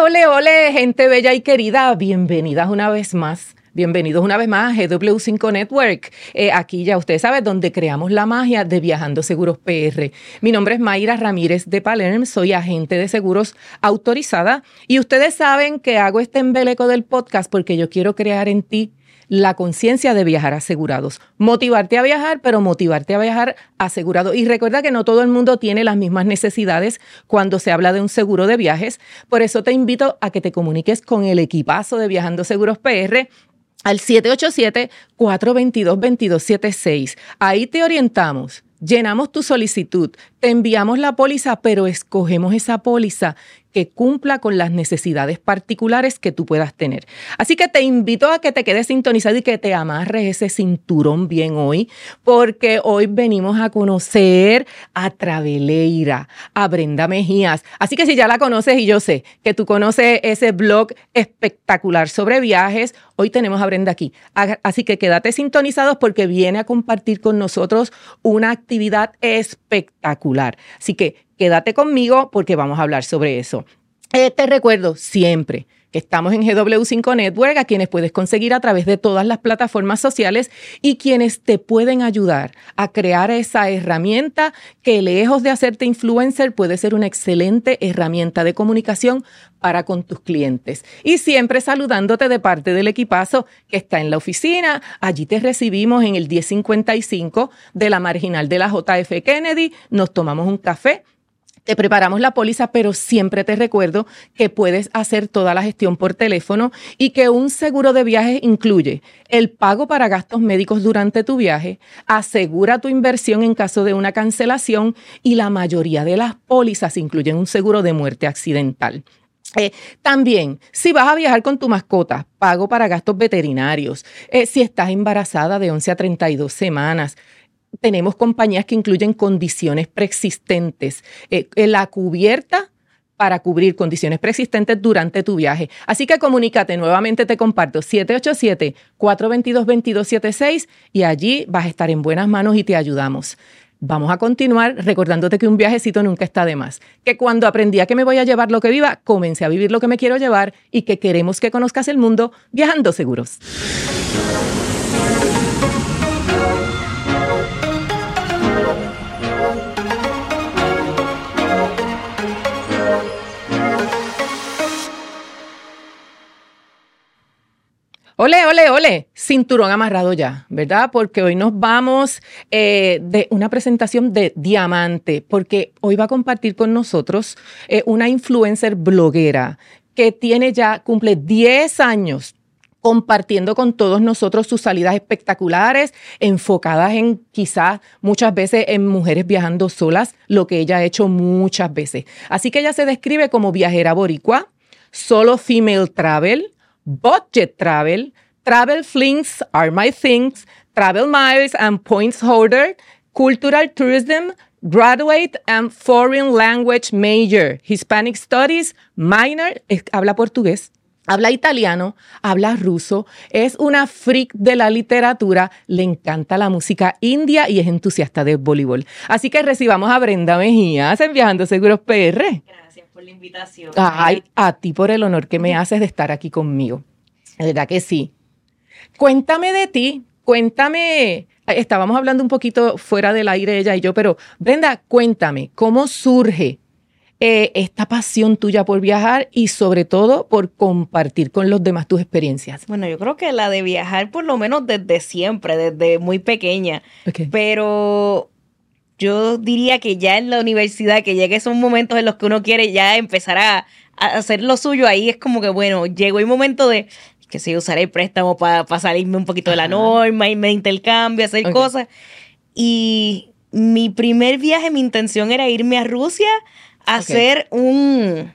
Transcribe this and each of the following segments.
ole, ole, gente bella y querida, bienvenidos una vez más a GW5 Network. Aquí ya ustedes saben, donde creamos la magia de Viajando Seguros PR. Mi nombre es Mayra Ramírez de Palerm, soy agente de seguros autorizada y ustedes saben que hago este embeleco del podcast porque yo quiero crear en ti la conciencia de viajar asegurados. Motivarte a viajar, pero motivarte a viajar asegurado. Y recuerda que no todo el mundo tiene las mismas necesidades cuando se habla de un seguro de viajes. Por eso te invito a que te comuniques con el equipazo de Viajando Seguros PR al 787-422-2276. Ahí te orientamos. Llenamos tu solicitud, te enviamos la póliza, pero escogemos esa póliza que cumpla con las necesidades particulares que tú puedas tener. Así que te invito a que te quedes sintonizado y que te amarres ese cinturón bien hoy, porque hoy venimos a conocer a Traveleira, a Brenda Mejías. Así que si ya la conoces, y yo sé que tú conoces ese blog espectacular sobre viajes, hoy tenemos a Brenda aquí. Así que quédate sintonizados porque viene a compartir con nosotros una actividad espectacular. Así que quédate conmigo porque vamos a hablar sobre eso. Te recuerdo siempre que estamos en GW5 Network, a quienes puedes conseguir a través de todas las plataformas sociales y quienes te pueden ayudar a crear esa herramienta que, lejos de hacerte influencer, puede ser una excelente herramienta de comunicación para con tus clientes. Y siempre saludándote de parte del equipazo que está en la oficina. Allí te recibimos en el 1055 de la Marginal de la JF Kennedy. Nos tomamos un café. Te preparamos la póliza, pero siempre te recuerdo que puedes hacer toda la gestión por teléfono y que un seguro de viajes incluye el pago para gastos médicos durante tu viaje, asegura tu inversión en caso de una cancelación y la mayoría de las pólizas incluyen un seguro de muerte accidental. También, si vas a viajar con tu mascota, pago para gastos veterinarios, si estás embarazada de 11 a 32 semanas, tenemos compañías que incluyen condiciones preexistentes, la cubierta para cubrir condiciones preexistentes durante tu viaje. Así que comunícate, nuevamente te comparto, 787-422-2276 y allí vas a estar en buenas manos y te ayudamos. Vamos a continuar recordándote que un viajecito nunca está de más, que cuando aprendí a que me voy a llevar lo que viva, comencé a vivir lo que me quiero llevar y que queremos que conozcas el mundo viajando seguros. Ole, ole, ole, cinturón amarrado ya, ¿verdad? Porque hoy nos vamos de una presentación de diamante, porque hoy va a compartir con nosotros una influencer bloguera que cumple 10 años compartiendo con todos nosotros sus salidas espectaculares, enfocadas en quizás muchas veces en mujeres viajando solas, lo que ella ha hecho muchas veces. Así que ella se describe como viajera boricua, solo female travel, budget travel, travel flings are my things, travel miles and points holder, cultural tourism, graduate and foreign language major, Hispanic studies, minor, habla portugués, habla italiano, habla ruso, es una freak de la literatura, le encanta la música india y es entusiasta de voleibol. Así que recibamos a Brenda Mejías en Viajando Seguros PR. Gracias por la invitación. Ay, a ti por el honor que me haces de estar aquí conmigo. La verdad que sí. Cuéntame de ti, estábamos hablando un poquito fuera del aire ella y yo, pero Brenda, cuéntame, ¿cómo surge esta pasión tuya por viajar y sobre todo por compartir con los demás tus experiencias? Bueno, yo creo que la de viajar por lo menos desde siempre, desde muy pequeña, Okay. Pero yo diría que ya en la universidad, que llegue esos momentos en los que uno quiere ya empezar a hacer lo suyo, ahí es como que, bueno, llegó el momento de que sí, usar el préstamo para salirme un poquito de la norma, irme de intercambio, hacer cosas. Y mi primer viaje, mi intención era irme a Rusia a hacer un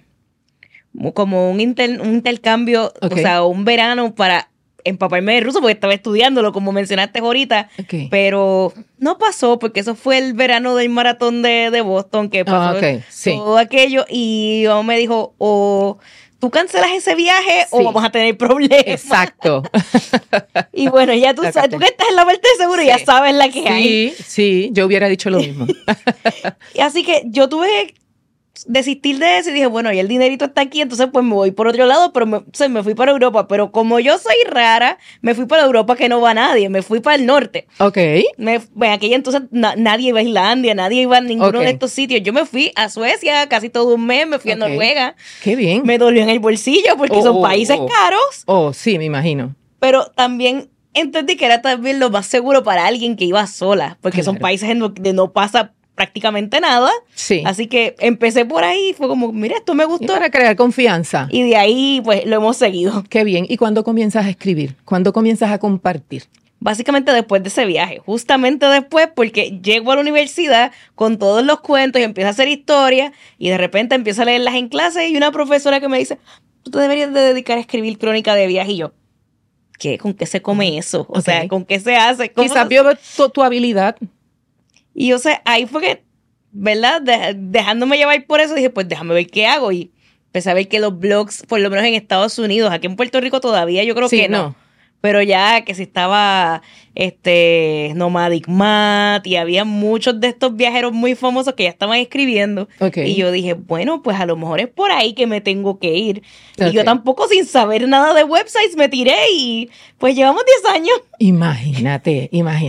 intercambio, o sea, un verano para empaparme de ruso, porque estaba estudiándolo, como mencionaste ahorita, pero no pasó, porque eso fue el verano del maratón de Boston, que pasó todo aquello, y yo me dijo, o tú cancelas ese viaje o vamos a tener problemas. Exacto. Y bueno, ya tú sabes, tú que estás en la parte de seguro, ya sabes la que hay. Sí, yo hubiera dicho lo mismo. Y así que yo tuve desistir de eso y dije, bueno, ya el dinerito está aquí, entonces pues me voy por otro lado, pero me fui para Europa. Pero como yo soy rara, me fui para Europa que no va nadie, me fui para el norte. Ok. En aquella entonces nadie iba a Islandia, nadie iba a ninguno de estos sitios. Yo me fui a Suecia casi todo un mes, me fui a Noruega. Qué bien. Me dolió en el bolsillo porque son países caros. Oh, sí, me imagino. Pero también entendí que era también lo más seguro para alguien que iba sola, porque son países en donde no pasa prácticamente nada. Sí. Así que empecé por ahí y fue como, mira, esto me gustó. Y para crear confianza. Y de ahí, pues, lo hemos seguido. Qué bien. ¿Y cuándo comienzas a escribir? ¿Cuándo comienzas a compartir? Básicamente después de ese viaje, justamente después, porque llego a la universidad con todos los cuentos y empiezo a hacer historia y de repente empiezo a leerlas en clase y una profesora que me dice, tú te deberías de dedicar a escribir crónica de viaje. Y yo, ¿qué? ¿Con qué se come eso? O sea, ¿con qué se hace? Quizás vio tu habilidad. Y o sea, ahí fue que, ¿verdad? Dejándome llevar por eso, dije, pues déjame ver qué hago. Y empecé a ver que los blogs, por lo menos en Estados Unidos, aquí en Puerto Rico todavía yo creo que no. Pero ya que si estaba Nomadic Matt y había muchos de estos viajeros muy famosos que ya estaban escribiendo. Y yo dije, bueno, pues a lo mejor es por ahí que me tengo que ir. Y yo tampoco sin saber nada de websites me tiré y pues llevamos 10 años. Imagínate.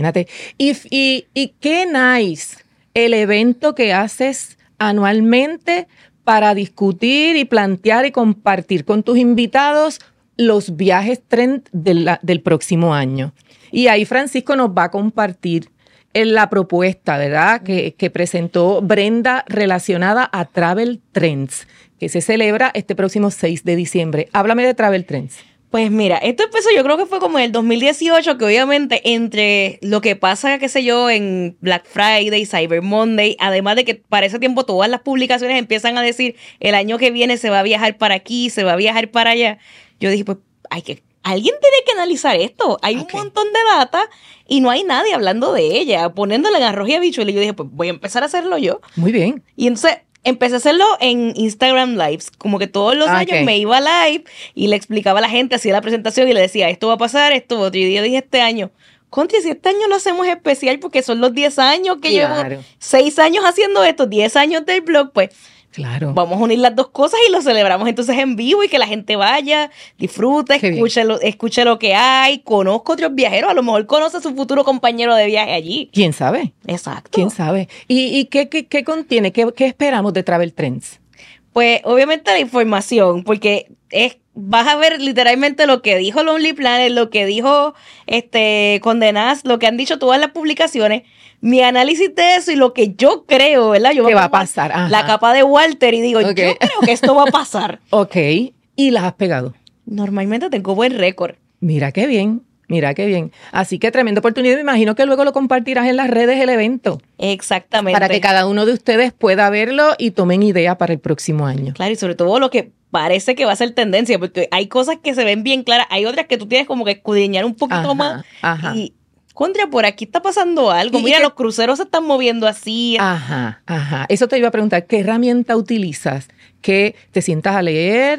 Y qué nice el evento que haces anualmente para discutir y plantear y compartir con tus invitados los viajes trend del próximo año. Y ahí Francisco nos va a compartir la propuesta, ¿verdad?, que presentó Brenda relacionada a Travel Trends, que se celebra este próximo 6 de diciembre. Háblame de Travel Trends. Pues mira, esto empezó yo creo que fue como en el 2018, que obviamente entre lo que pasa, qué sé yo, en Black Friday, Cyber Monday, además de que para ese tiempo todas las publicaciones empiezan a decir el año que viene se va a viajar para aquí, se va a viajar para allá. Yo dije, pues alguien tiene que analizar esto. Hay un montón de data y no hay nadie hablando de ella, poniéndola en arroz y habichuela. Y yo dije, pues voy a empezar a hacerlo yo. Muy bien. Y entonces empecé a hacerlo en Instagram Lives. Como que todos los años me iba live y le explicaba a la gente, hacía la presentación y le decía, esto va a pasar, esto otro. Y yo dije, este año, contra, si este año lo hacemos especial porque son los 10 años que llevo 6 años haciendo esto, 10 años del blog, pues claro, vamos a unir las dos cosas y lo celebramos entonces en vivo y que la gente vaya, disfrute, escuche lo que hay, conozca otros viajeros, a lo mejor conoce a su futuro compañero de viaje allí. ¿Quién sabe? Exacto. ¿Quién sabe? ¿Y qué contiene? ¿Qué esperamos de Travel Trends? Pues obviamente la información, porque vas a ver literalmente lo que dijo Lonely Planet, lo que dijo Condé Nast, lo que han dicho todas las publicaciones, mi análisis de eso y lo que yo creo, ¿verdad? Yo ¿Qué va a pasar? Ajá. La capa de Walter y digo, yo creo que esto va a pasar. Ok, ¿y las has pegado? Normalmente tengo buen récord. Mira qué bien. Así que tremenda oportunidad. Me imagino que luego lo compartirás en las redes el evento. Exactamente. Para que cada uno de ustedes pueda verlo y tomen idea para el próximo año. Claro, y sobre todo lo que parece que va a ser tendencia, porque hay cosas que se ven bien claras, hay otras que tú tienes como que escudriñar un poquito más. Ajá. Y contra, por aquí está pasando algo. Mira, los cruceros se están moviendo así. Ajá. Eso te iba a preguntar, ¿qué herramienta utilizas? Que te sientas a leer,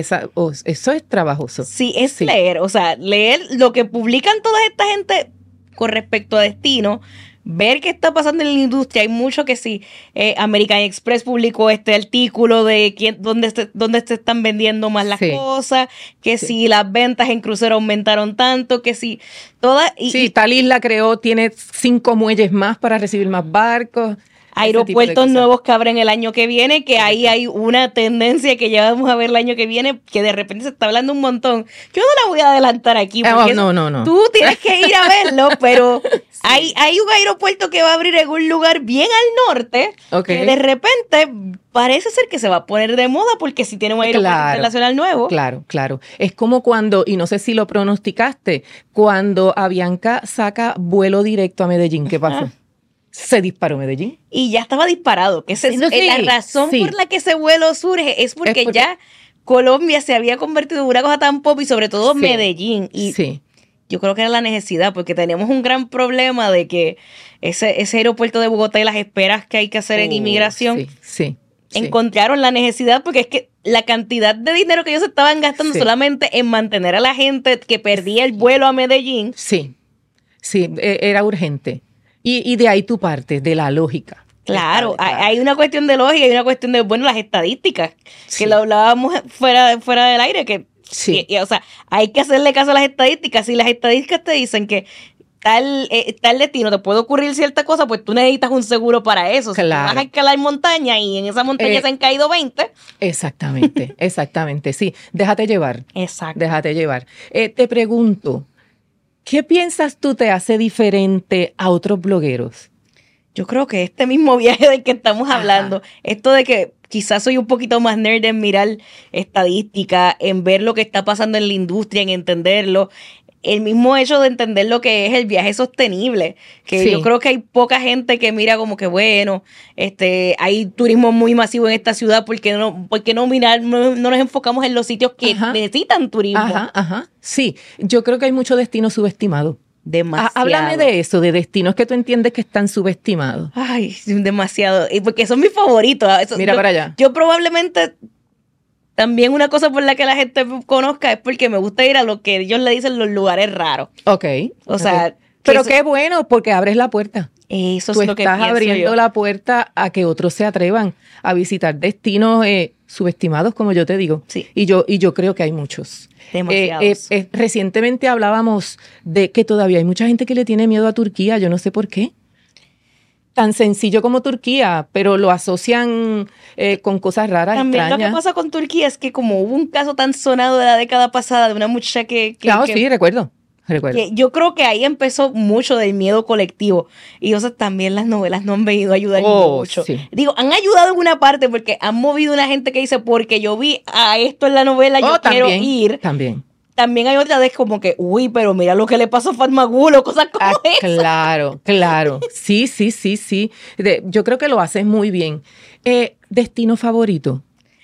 eso es trabajoso. Sí, leer. O sea, leer lo que publican toda esta gente con respecto a destino, ver qué está pasando en la industria. Hay mucho que sí. American Express publicó este artículo de dónde se están vendiendo más las cosas, que si las ventas en crucero aumentaron tanto, que si todas... tal isla tiene 5 muelles más para recibir más barcos. Aeropuertos nuevos que abren el año que viene, que ahí hay una tendencia que ya vamos a ver el año que viene, que de repente se está hablando un montón. Yo no la voy a adelantar aquí, porque no. Tú tienes que ir a verlo, pero hay un aeropuerto que va a abrir en un lugar bien al norte, que de repente parece ser que se va a poner de moda, porque si tiene un aeropuerto internacional nuevo. Claro. Es como cuando, y no sé si lo pronosticaste, cuando Avianca saca vuelo directo a Medellín. ¿Qué pasó? Se disparó Medellín. Y ya estaba disparado. La razón por la que ese vuelo surge es porque ya Colombia se había convertido en una cosa tan pop y sobre todo Medellín. Y yo creo que era la necesidad, porque tenemos un gran problema de que ese aeropuerto de Bogotá y las esperas que hay que hacer en inmigración encontraron la necesidad, porque es que la cantidad de dinero que ellos estaban gastando solamente en mantener a la gente que perdía el vuelo a Medellín. Sí, era urgente. Y de ahí tu parte, de la lógica. Claro, hay una cuestión de lógica y una cuestión de, bueno, las estadísticas, que lo hablábamos fuera del aire, que, o sea, hay que hacerle caso a las estadísticas. Si las estadísticas te dicen que tal destino te puede ocurrir cierta cosa, pues tú necesitas un seguro para eso. Claro. Si tú vas a escalar montaña y en esa montaña se han caído 20. Exactamente, sí. Déjate llevar. Exacto. Déjate llevar. Te pregunto, ¿qué piensas tú te hace diferente a otros blogueros? Yo creo que este mismo viaje del que estamos hablando, esto de que quizás soy un poquito más nerd en mirar estadística, en ver lo que está pasando en la industria, en entenderlo, el mismo hecho de entender lo que es el viaje sostenible, que yo creo que hay poca gente que mira como que bueno, hay turismo muy masivo en esta ciudad, ¿por qué no nos enfocamos en los sitios que necesitan turismo? Sí, yo creo que hay muchos destinos subestimados. Demasiado. Háblame de eso, de destinos que tú entiendes que están subestimados. Ay, demasiado. Y porque son mis favoritos. Mira para allá. Yo probablemente también una cosa por la que la gente conozca es porque me gusta ir a lo que ellos le dicen los lugares raros. Ok. O sea. Pero qué bueno, porque abres la puerta. Eso tú es lo que estás pienso abriendo yo. la puerta a que otros se atrevan a visitar destinos subestimados, como yo te digo. Sí. Y yo creo que hay muchos. Demasiados. Recientemente hablábamos de que todavía hay mucha gente que le tiene miedo a Turquía. Yo no sé por qué. Tan sencillo como Turquía, pero lo asocian con cosas raras, También extrañas. lo que pasa con Turquía es que como hubo un caso tan sonado de la década pasada de una muchacha Sí, recuerdo. Que yo creo que ahí empezó mucho del miedo colectivo. Y también las novelas no han venido a ayudar mucho. Sí. Digo, han ayudado en una parte porque han movido una gente que dice, porque yo vi a esto en la novela, yo quiero ir. También hay otra vez como que, uy, pero mira lo que le pasó a Fatmagul o cosas como esa. Claro. Sí. Yo creo que lo haces muy bien. ¿Destino favorito?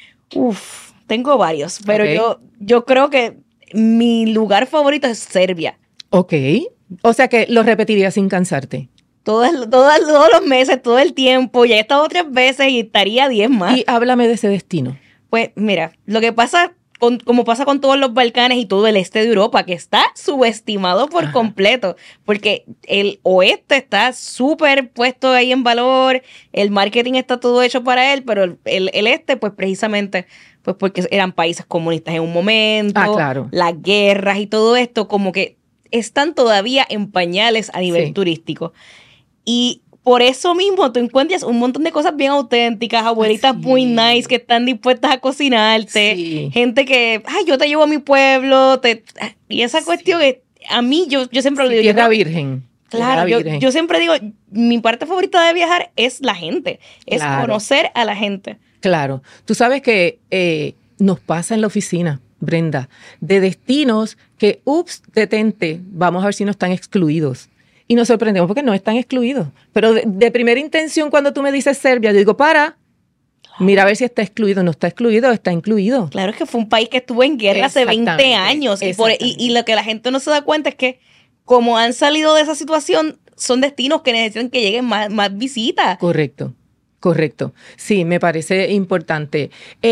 Tengo varios, pero yo creo que mi lugar favorito es Serbia. Ok. O sea que lo repetirías sin cansarte. Todos los meses, todo el tiempo. Ya he estado 3 veces y estaría 10 más. Y háblame de ese destino. Pues mira, lo que pasa, como pasa con todos los Balcanes y todo el este de Europa, que está subestimado por completo, porque el oeste está súper puesto ahí en valor, el marketing está todo hecho para él, pero el este, pues precisamente, pues porque eran países comunistas en un momento, claro. Las guerras y todo esto, como que están todavía en pañales a nivel turístico. Y por eso mismo tú encuentras un montón de cosas bien auténticas, abuelitas muy nice que están dispuestas a cocinarte, gente que, yo te llevo a mi pueblo, y esa cuestión que a mí, yo siempre lo digo. Tierra virgen. Claro, yo siempre digo, mi parte favorita de viajar es la gente, es conocer a la gente. Claro, tú sabes que nos pasa en la oficina, Brenda, de destinos que, detente, vamos a ver si no están excluidos. Y nos sorprendemos porque no están excluidos. Pero de primera intención, cuando tú me dices Serbia, yo digo, mira a ver si está excluido. No está excluido, está incluido. Claro, es que fue un país que estuvo en guerra hace 20 años. Y lo que la gente no se da cuenta es que como han salido de esa situación, son destinos que necesitan que lleguen más visitas. Correcto. Sí, me parece importante.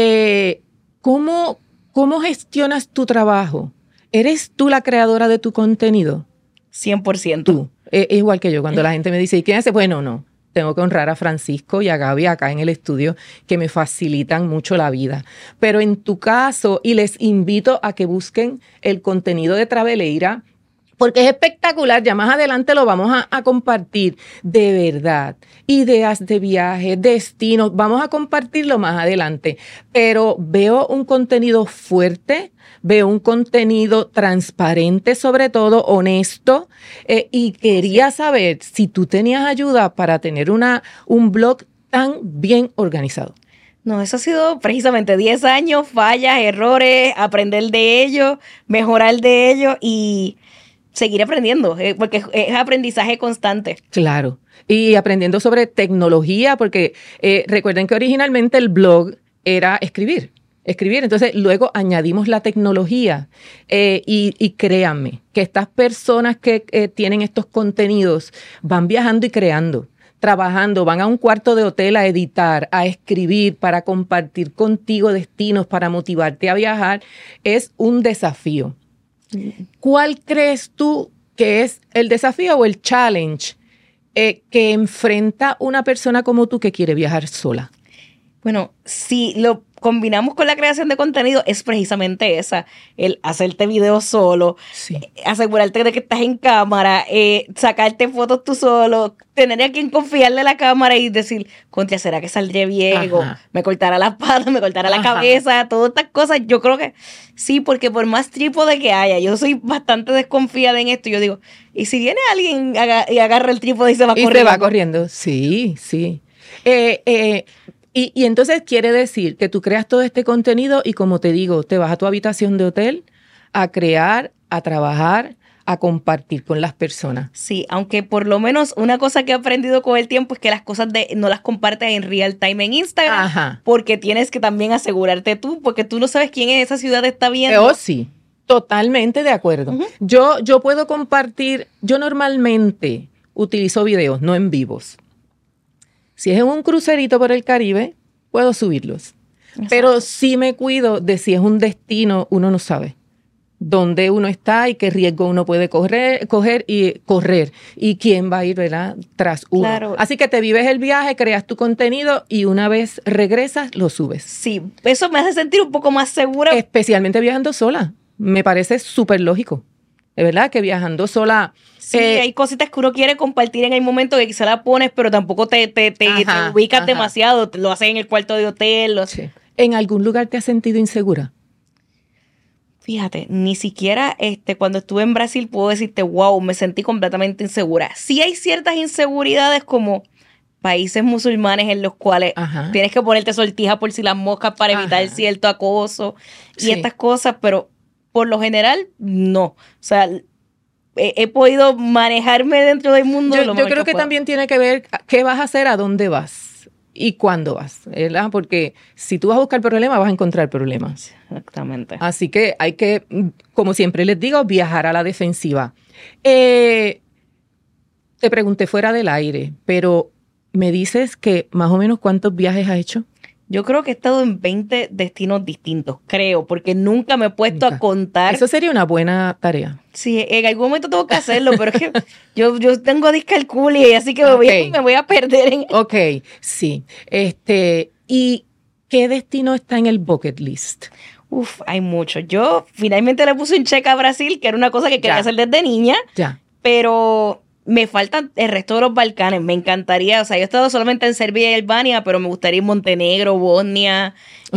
¿Cómo gestionas tu trabajo? ¿Eres tú la creadora de tu contenido? 100%. Tú. Es igual que yo. Cuando la gente me dice, ¿y quién hace? Bueno, no. Tengo que honrar a Francisco y a Gaby acá en el estudio, que me facilitan mucho la vida. Pero en tu caso, y les invito a que busquen el contenido de Traveleira, porque es espectacular, ya más adelante lo vamos a compartir, de verdad. Ideas de viaje, destinos, vamos a compartirlo más adelante. Pero veo un contenido fuerte, veo un contenido transparente, sobre todo honesto, y quería saber si tú tenías ayuda para tener un blog tan bien organizado. No, eso ha sido precisamente 10 años, fallas, errores, aprender de ellos, mejorar de ellos y seguir aprendiendo, porque es aprendizaje constante. Claro, y aprendiendo sobre tecnología, porque recuerden que originalmente el blog era escribir. Entonces luego añadimos la tecnología y créanme que estas personas que tienen estos contenidos van viajando y creando, trabajando, van a un cuarto de hotel a editar, a escribir, para compartir contigo destinos, para motivarte a viajar. Es un desafío. ¿Cuál crees tú que es el desafío o el challenge que enfrenta una persona como tú que quiere viajar sola? Bueno, si lo combinamos con la creación de contenido, es precisamente esa, el hacerte videos solo, Sí. asegurarte de que estás en cámara, sacarte fotos tú solo, tener a quien confiarle la cámara y decir, contra, ¿será que saldré bien? O me cortará las patas, me cortará la cabeza, todas estas cosas. Yo creo que sí, porque por más trípode que haya, yo soy bastante desconfiada en esto. Yo digo, ¿y si viene alguien y agarra el trípode y se va corriendo? Y se va corriendo, sí, sí. Y entonces quiere decir que tú creas todo este contenido y, como te digo, te vas a tu habitación de hotel a crear, a trabajar, a compartir con las personas. Sí, aunque por lo menos una cosa que he aprendido con el tiempo es que las cosas no las compartes en real time en Instagram, porque tienes que también asegurarte tú, porque tú no sabes quién en esa ciudad está viendo. Oh, sí, totalmente de acuerdo. Yo puedo compartir, yo normalmente utilizo videos, no en vivos. Si es en un crucerito por el Caribe, puedo subirlos. Exacto. Pero sí me cuido de si es un destino, uno no sabe dónde uno está y qué riesgo uno puede correr y quién va a ir, ¿verdad?, tras uno. Claro. Así que te vives el viaje, creas tu contenido y una vez regresas, lo subes. Sí, eso me hace sentir un poco más segura. Especialmente viajando sola. Me parece súper lógico. Es verdad que viajando sola... Sí, hay cositas que uno quiere compartir en el momento que quizá la pones, pero tampoco te ubicas demasiado. Lo haces en el cuarto de hotel. Sí. ¿En algún lugar te has sentido insegura? Fíjate, ni siquiera cuando estuve en Brasil puedo decirte, wow, me sentí completamente insegura. Sí hay ciertas inseguridades como países musulmanes en los cuales tienes que ponerte sortija por si las moscas para evitar cierto acoso y estas cosas, pero por lo general, no. O sea, he podido manejarme dentro del mundo. Yo creo que también tiene que ver qué vas a hacer, a dónde vas y cuándo vas, ¿verdad? Porque si tú vas a buscar problemas, vas a encontrar problemas. Exactamente. Así que hay que, como siempre les digo, viajar a la defensiva. Te pregunté fuera del aire, pero me dices que más o menos ¿cuántos viajes has hecho? Yo creo que he estado en 20 destinos distintos, creo, porque nunca me he puesto a contar. Eso sería una buena tarea. Sí, en algún momento tengo que hacerlo, pero es que yo tengo discalculia, así que me voy a perder en... Ok, sí. ¿Y qué destino está en el bucket list? Hay muchos. Yo finalmente le puse un check a Brasil, que era una cosa que quería hacer desde niña. Ya. Pero... me faltan el resto de los Balcanes, me encantaría, o sea, yo he estado solamente en Serbia y Albania, pero me gustaría ir Montenegro, Bosnia,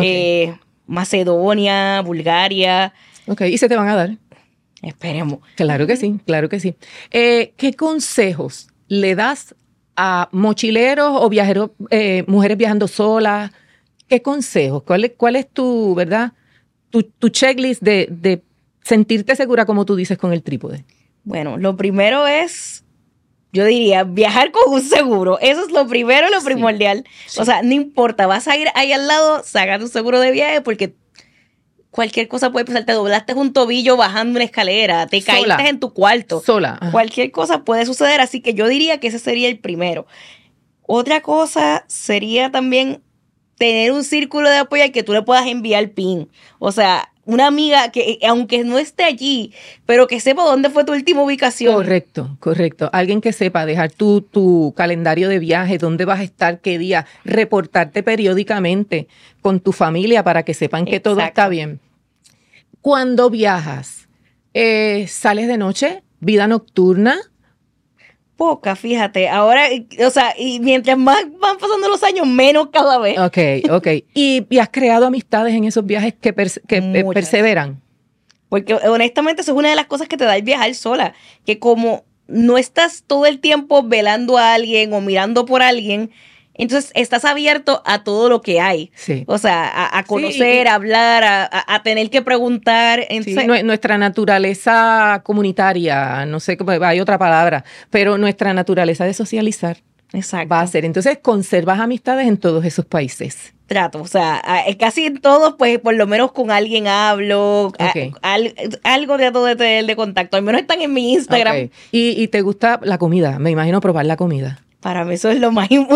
Macedonia, Bulgaria. Ok, ¿y se te van a dar? Esperemos. Claro que sí, claro que sí. ¿Qué consejos le das a mochileros o viajeros, mujeres viajando solas? ¿Qué consejos? ¿Cuál es tu, verdad, tu checklist de sentirte segura, como tú dices, con el trípode? Bueno, lo primero es... yo diría, viajar con un seguro. Eso es lo primero, lo primordial. Sí. O sea, no importa, vas a ir ahí al lado, saca tu seguro de viaje porque cualquier cosa puede pasar. Te doblaste un tobillo bajando una escalera, te caíste en tu cuarto. Sola. Cualquier cosa puede suceder, así que yo diría que ese sería el primero. Otra cosa sería también tener un círculo de apoyo al que tú le puedas enviar PIN. O sea, una amiga que, aunque no esté allí, pero que sepa dónde fue tu última ubicación. Correcto. Alguien que sepa dejar tu calendario de viaje, dónde vas a estar, qué día, reportarte periódicamente con tu familia para que sepan que todo está bien. Cuando viajas, ¿sales de noche? ¿Vida nocturna? Poca, fíjate. Ahora, o sea, y mientras más van pasando los años, menos cada vez. Ok. ¿Y has creado amistades en esos viajes que perseveran? Porque honestamente eso es una de las cosas que te da el viajar sola. Que como no estás todo el tiempo velando a alguien o mirando por alguien, entonces estás abierto a todo lo que hay. Sí. O sea, a conocer, a hablar, a tener que preguntar. Entonces, sí, nuestra naturaleza comunitaria, no sé, hay otra palabra, pero nuestra naturaleza de socializar. Exacto. Va a ser. Entonces, conservas amistades en todos esos países. Trato, o sea, casi en todos, pues por lo menos con alguien hablo, algo trato de tener de contacto, al menos están en mi Instagram. Okay. ¿Y te gusta la comida? Me imagino probar la comida. Para mí eso es lo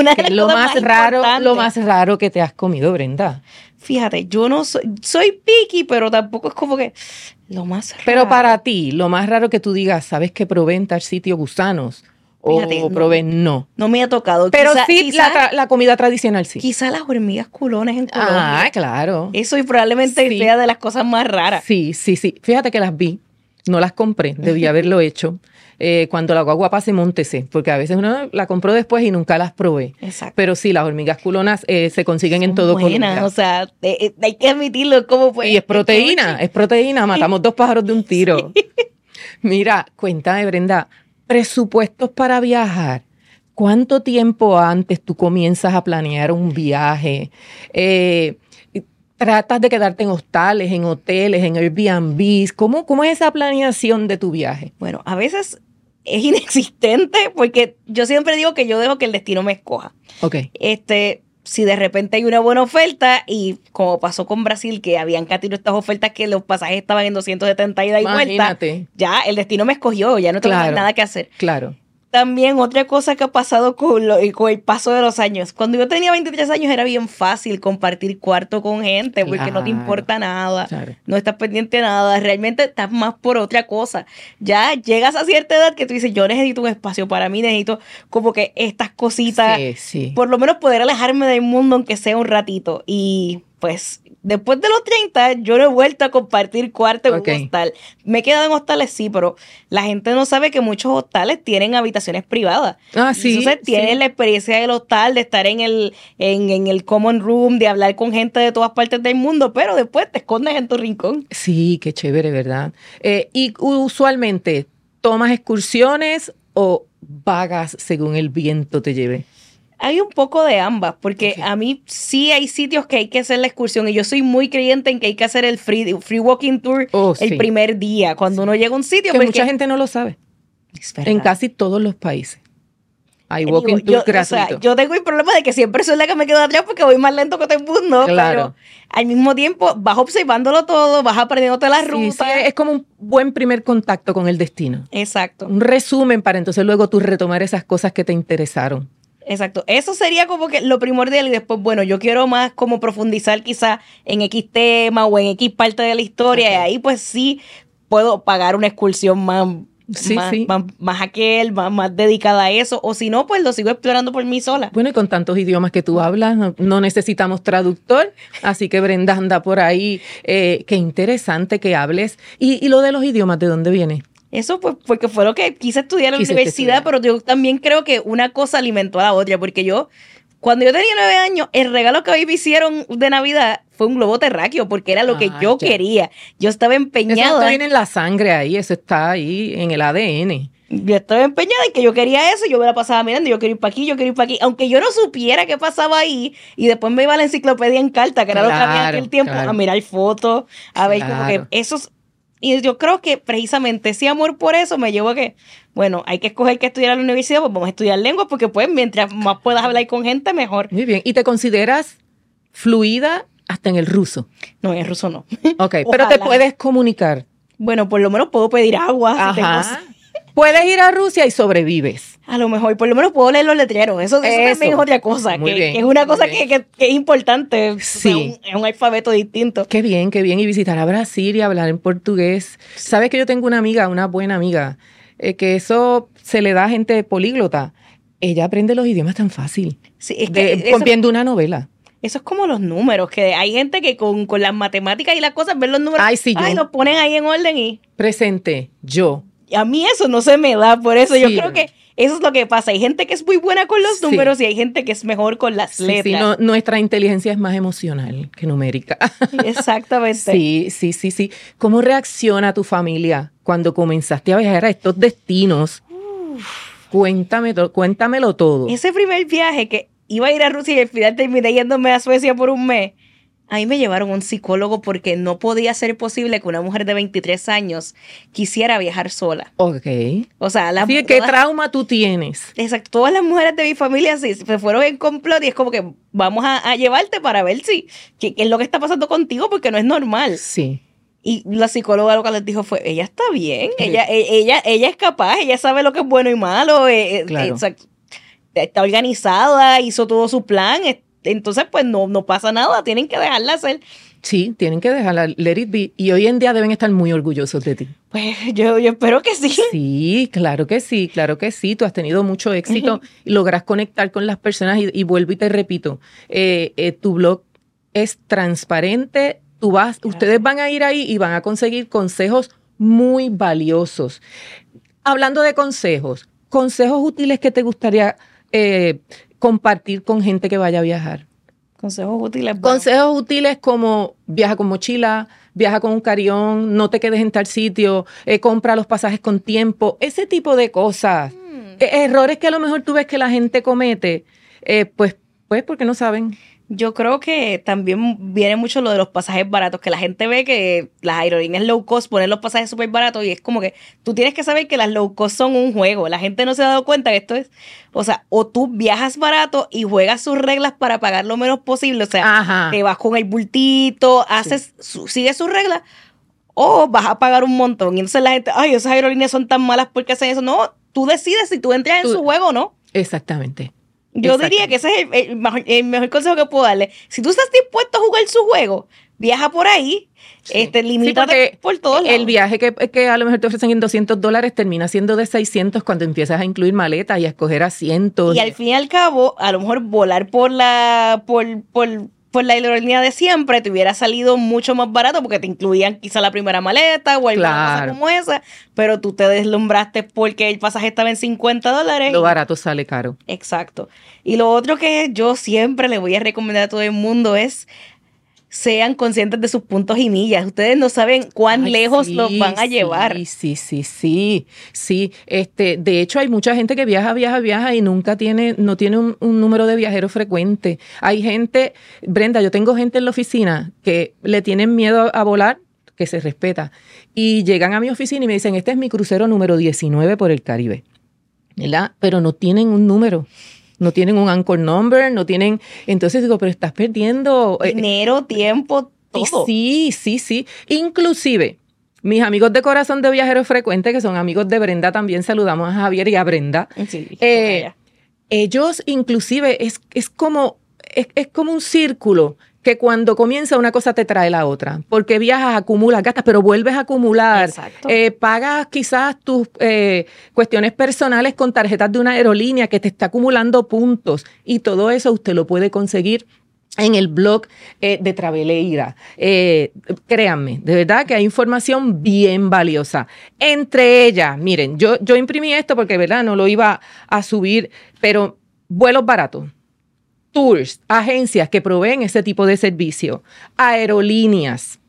más raro que te has comido, Brenda. Fíjate, yo no soy picky, pero tampoco es como que lo más raro. Pero para ti, lo más raro que tú digas, ¿sabes que probé en tal sitio gusanos? Fíjate, o probé, no. No me ha tocado. Pero sí, la comida tradicional sí. Quizá las hormigas culones en Colombia. Ah, claro. Eso y probablemente sea de las cosas más raras. Sí. Fíjate que las vi, no las compré, debí haberlo hecho. Cuando la guagua pase, móntese, porque a veces uno la compró después y nunca las probé. Exacto. Pero sí, las hormigas culonas se consiguen en todo Colombia. O sea, hay que admitirlo. ¿Cómo fue? Y es proteína, matamos 2 pájaros de un tiro. Sí. Mira, cuéntame, Brenda, presupuestos para viajar. ¿Cuánto tiempo antes tú comienzas a planear un viaje? ¿Tratas de quedarte en hostales, en hoteles, en Airbnb? ¿Cómo es esa planeación de tu viaje? Bueno, a veces es inexistente porque yo siempre digo que yo dejo que el destino me escoja. Ok. Si de repente hay una buena oferta y como pasó con Brasil, que habían catado estas ofertas que los pasajes estaban en 270 ida y vuelta, ya el destino me escogió, ya no tengo nada que hacer. Claro. También otra cosa que ha pasado con el paso de los años. Cuando yo tenía 23 años era bien fácil compartir cuarto con gente porque no te importa nada, no estás pendiente de nada, realmente estás más por otra cosa. Ya llegas a cierta edad que tú dices, yo necesito un espacio para mí, necesito como que estas cositas, por lo menos poder alejarme del mundo aunque sea un ratito. Y pues después de los 30 yo no he vuelto a compartir cuarto en un hostal. Me he quedado en hostales, sí, pero la gente no sabe que muchos hostales tienen habitaciones privadas. Entonces tienen la experiencia del hostal, de estar en el common room, de hablar con gente de todas partes del mundo, pero después te escondes en tu rincón. Sí, qué chévere, ¿verdad? Y usualmente, ¿tomas excursiones o vagas según el viento te lleve? Hay un poco de ambas, porque a mí sí hay sitios que hay que hacer la excursión y yo soy muy creyente en que hay que hacer el free walking tour el primer día, cuando uno llega a un sitio. Que mucha gente no lo sabe. En casi todos los países hay walking tour gratuito. O sea, yo tengo el problema de que siempre soy la que me quedo atrás porque voy más lento que todo el mundo, pero al mismo tiempo vas observándolo todo, vas aprendiéndote las rutas. Sí, es como un buen primer contacto con el destino. Exacto. Un resumen para entonces luego tú retomar esas cosas que te interesaron. Exacto. Eso sería como que lo primordial y después, bueno, yo quiero más como profundizar quizás en X tema o en X parte de la historia y ahí pues sí puedo pagar una excursión más dedicada a eso, o si no, pues lo sigo explorando por mí sola. Bueno, y con tantos idiomas que tú hablas, no necesitamos traductor, así que Brenda anda por ahí. Qué interesante que hables. ¿Y lo de los idiomas, de dónde viene? Eso pues porque fue lo que quise estudiar en la universidad, pero yo también creo que una cosa alimentó a la otra, porque cuando yo tenía 9 años, el regalo que a mí me hicieron de Navidad fue un globo terráqueo, porque era lo que yo quería. Yo estaba empeñada. Eso viene en la sangre ahí, eso está ahí en el ADN. Yo estaba empeñada en que yo quería eso, yo me la pasaba mirando, yo quería ir para aquí, yo quería ir para aquí, aunque yo no supiera qué pasaba ahí, y después me iba a la enciclopedia en carta, que era lo que había en aquel tiempo, a mirar fotos, a ver como que esos. Y yo creo que precisamente ese amor por eso me llevó a que, bueno, hay que escoger qué estudiar en la universidad, pues vamos a estudiar lenguas, porque pues mientras más puedas hablar con gente, mejor. Muy bien. ¿Y te consideras fluida hasta en el ruso? No, en el ruso no. Ok, pero te puedes comunicar. Bueno, por lo menos puedo pedir agua. Ajá. Puedes ir a Rusia y sobrevives. A lo mejor, por lo menos puedo leer los letreros. Eso también es otra cosa, que es una cosa que es importante. Sí. O sea, es un alfabeto distinto. Qué bien, qué bien. Y visitar a Brasil y hablar en portugués. Sabes que yo tengo una amiga, una buena amiga, que eso se le da a gente políglota. Ella aprende los idiomas tan fácil. Sí, es que viendo una novela. Eso es como los números, que hay gente que con las matemáticas y las cosas ven los números. Los ponen ahí en orden y... Presente, yo. A mí eso no se me da, por eso yo creo que eso es lo que pasa. Hay gente que es muy buena con los números y hay gente que es mejor con las letras. Sí, nuestra inteligencia es más emocional que numérica. Exactamente. Sí. ¿Cómo reacciona tu familia cuando comenzaste a viajar a estos destinos? Cuéntamelo todo. Ese primer viaje que iba a ir a Rusia y al final terminé yéndome a Suecia por un mes. Ahí me llevaron a un psicólogo porque no podía ser posible que una mujer de 23 años quisiera viajar sola. Ok. O sea, ¿qué trauma tú tienes? Exacto. Todas las mujeres de mi familia se fueron en complot y es como que vamos a llevarte para ver qué es lo que está pasando contigo porque no es normal. Sí. Y la psicóloga lo que les dijo fue, ella está bien, ella es capaz, ella sabe lo que es bueno y malo, claro. Está organizada, hizo todo su plan, entonces pues no pasa nada, tienen que dejarla hacer. Sí, tienen que dejarla, let it be. Y hoy en día deben estar muy orgullosos de ti. Pues yo espero que sí. Sí, claro que sí, claro que sí. Tú has tenido mucho éxito y logras conectar con las personas y vuelvo y te repito, tu blog es transparente. Ustedes van a ir ahí y van a conseguir consejos muy valiosos. Hablando de consejos útiles que te gustaría compartir con gente que vaya a viajar. Consejos útiles. Bueno. Consejos útiles como viaja con mochila, viaja con un carry-on, no te quedes en tal sitio, compra los pasajes con tiempo, ese tipo de cosas. Errores que a lo mejor tú ves que la gente comete, pues porque no saben. Yo creo que también viene mucho lo de los pasajes baratos, que la gente ve que las aerolíneas low cost ponen los pasajes súper baratos y es como que tú tienes que saber que las low cost son un juego. La gente no se ha dado cuenta que esto es, o sea, o tú viajas barato y juegas sus reglas para pagar lo menos posible, o sea, Ajá. Te vas con el bultito, sigues sus reglas, o vas a pagar un montón. Y entonces la gente, ay, esas aerolíneas son tan malas porque hacen eso. No, tú decides si tú entras en su juego o no. Exactamente. Yo diría que ese es el mejor consejo que puedo darle. Si tú estás dispuesto a jugar su juego, viaja por ahí, limítate por todos lados. El viaje que a lo mejor te ofrecen en $200 termina siendo de 600 cuando empiezas a incluir maletas y a escoger asientos. Y al fin y al cabo, a lo mejor volar por la aerolínea de siempre te hubiera salido mucho más barato porque te incluían quizá la primera maleta o alguna cosa como esa, pero tú te deslumbraste porque el pasaje estaba en $50. Lo barato sale caro. Exacto. Y lo otro que yo siempre le voy a recomendar a todo el mundo es sean conscientes de sus puntos y millas. Ustedes no saben cuán lejos los van a llevar. Sí. De hecho, hay mucha gente que viaja y no tiene un número de viajeros frecuente. Hay gente, Brenda, yo tengo gente en la oficina que le tienen miedo a volar, que se respeta, y llegan a mi oficina y me dicen, este es mi crucero número 19 por el Caribe, ¿verdad? Pero no tienen un número. No tienen un anchor number, no tienen... Entonces digo, pero estás perdiendo... dinero, tiempo, todo. Sí. Inclusive, mis amigos de corazón de viajeros frecuentes, que son amigos de Brenda, también saludamos a Javier y a Brenda. Sí, ellos inclusive es como un círculo que cuando comienza una cosa te trae la otra, porque viajas, acumulas, gastas, pero vuelves a acumular. Exacto. Pagas quizás tus cuestiones personales con tarjetas de una aerolínea que te está acumulando puntos y todo eso usted lo puede conseguir en el blog de Traveleira. Créanme, de verdad que hay información bien valiosa. Entre ellas, miren, yo imprimí esto porque, verdad, no lo iba a subir, pero vuelos baratos. Tours, agencias que proveen ese tipo de servicio, aerolíneas,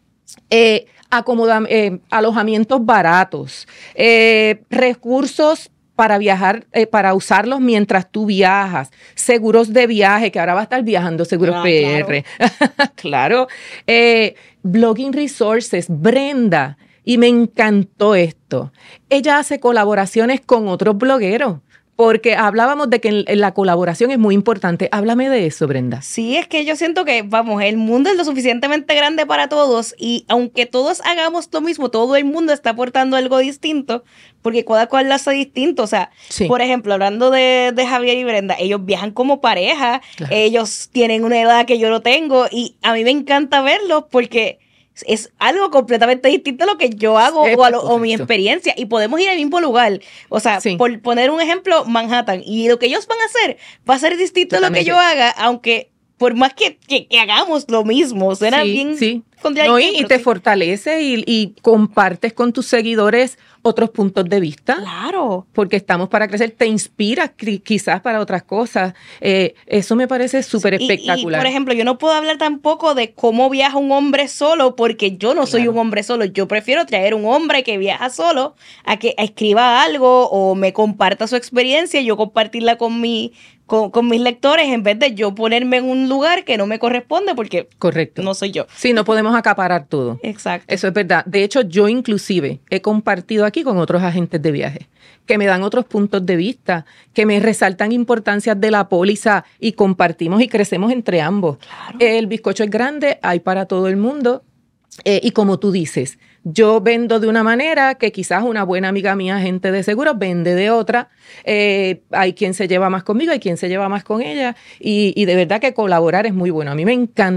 alojamientos baratos, recursos para viajar, para usarlos mientras tú viajas, seguros de viaje, que ahora va a estar viajando Seguros PR. Claro. Blogging Resources, Brenda, y me encantó esto. Ella hace colaboraciones con otros blogueros. Porque hablábamos de que la colaboración es muy importante. Háblame de eso, Brenda. Sí, es que yo siento que, vamos, el mundo es lo suficientemente grande para todos y aunque todos hagamos lo mismo, todo el mundo está aportando algo distinto porque cada cual lo hace distinto. O sea, por ejemplo, hablando de Javier y Brenda, ellos viajan como pareja, ellos tienen una edad que yo no tengo y a mí me encanta verlos porque... es algo completamente distinto a lo que yo hago o mi experiencia. Y podemos ir al mismo lugar. O sea, por poner un ejemplo, Manhattan. Y lo que ellos van a hacer va a ser distinto a lo que yo haga, aunque por más que hagamos lo mismo, suena bien. Sí. Y te fortalece y compartes con tus seguidores otros puntos de vista. Claro. Porque estamos para crecer. Te inspiras quizás para otras cosas. Eso me parece súper espectacular. Y, por ejemplo, yo no puedo hablar tampoco de cómo viaja un hombre solo porque yo no soy un hombre solo. Yo prefiero traer un hombre que viaja solo a que escriba algo o me comparta su experiencia y yo compartirla con mis lectores en vez de yo ponerme en un lugar que no me corresponde porque no soy yo. Sí, no podemos acaparar todo. Exacto. Eso es verdad. De hecho, yo inclusive he compartido aquí con otros agentes de viaje que me dan otros puntos de vista, que me resaltan importancias de la póliza y compartimos y crecemos entre ambos. Claro. El bizcocho es grande, hay para todo el mundo. Y como tú dices, yo vendo de una manera que quizás una buena amiga mía, agente de seguros, vende de otra. Hay quien se lleva más conmigo, hay quien se lleva más con ella. Y de verdad que colaborar es muy bueno. A mí me encanta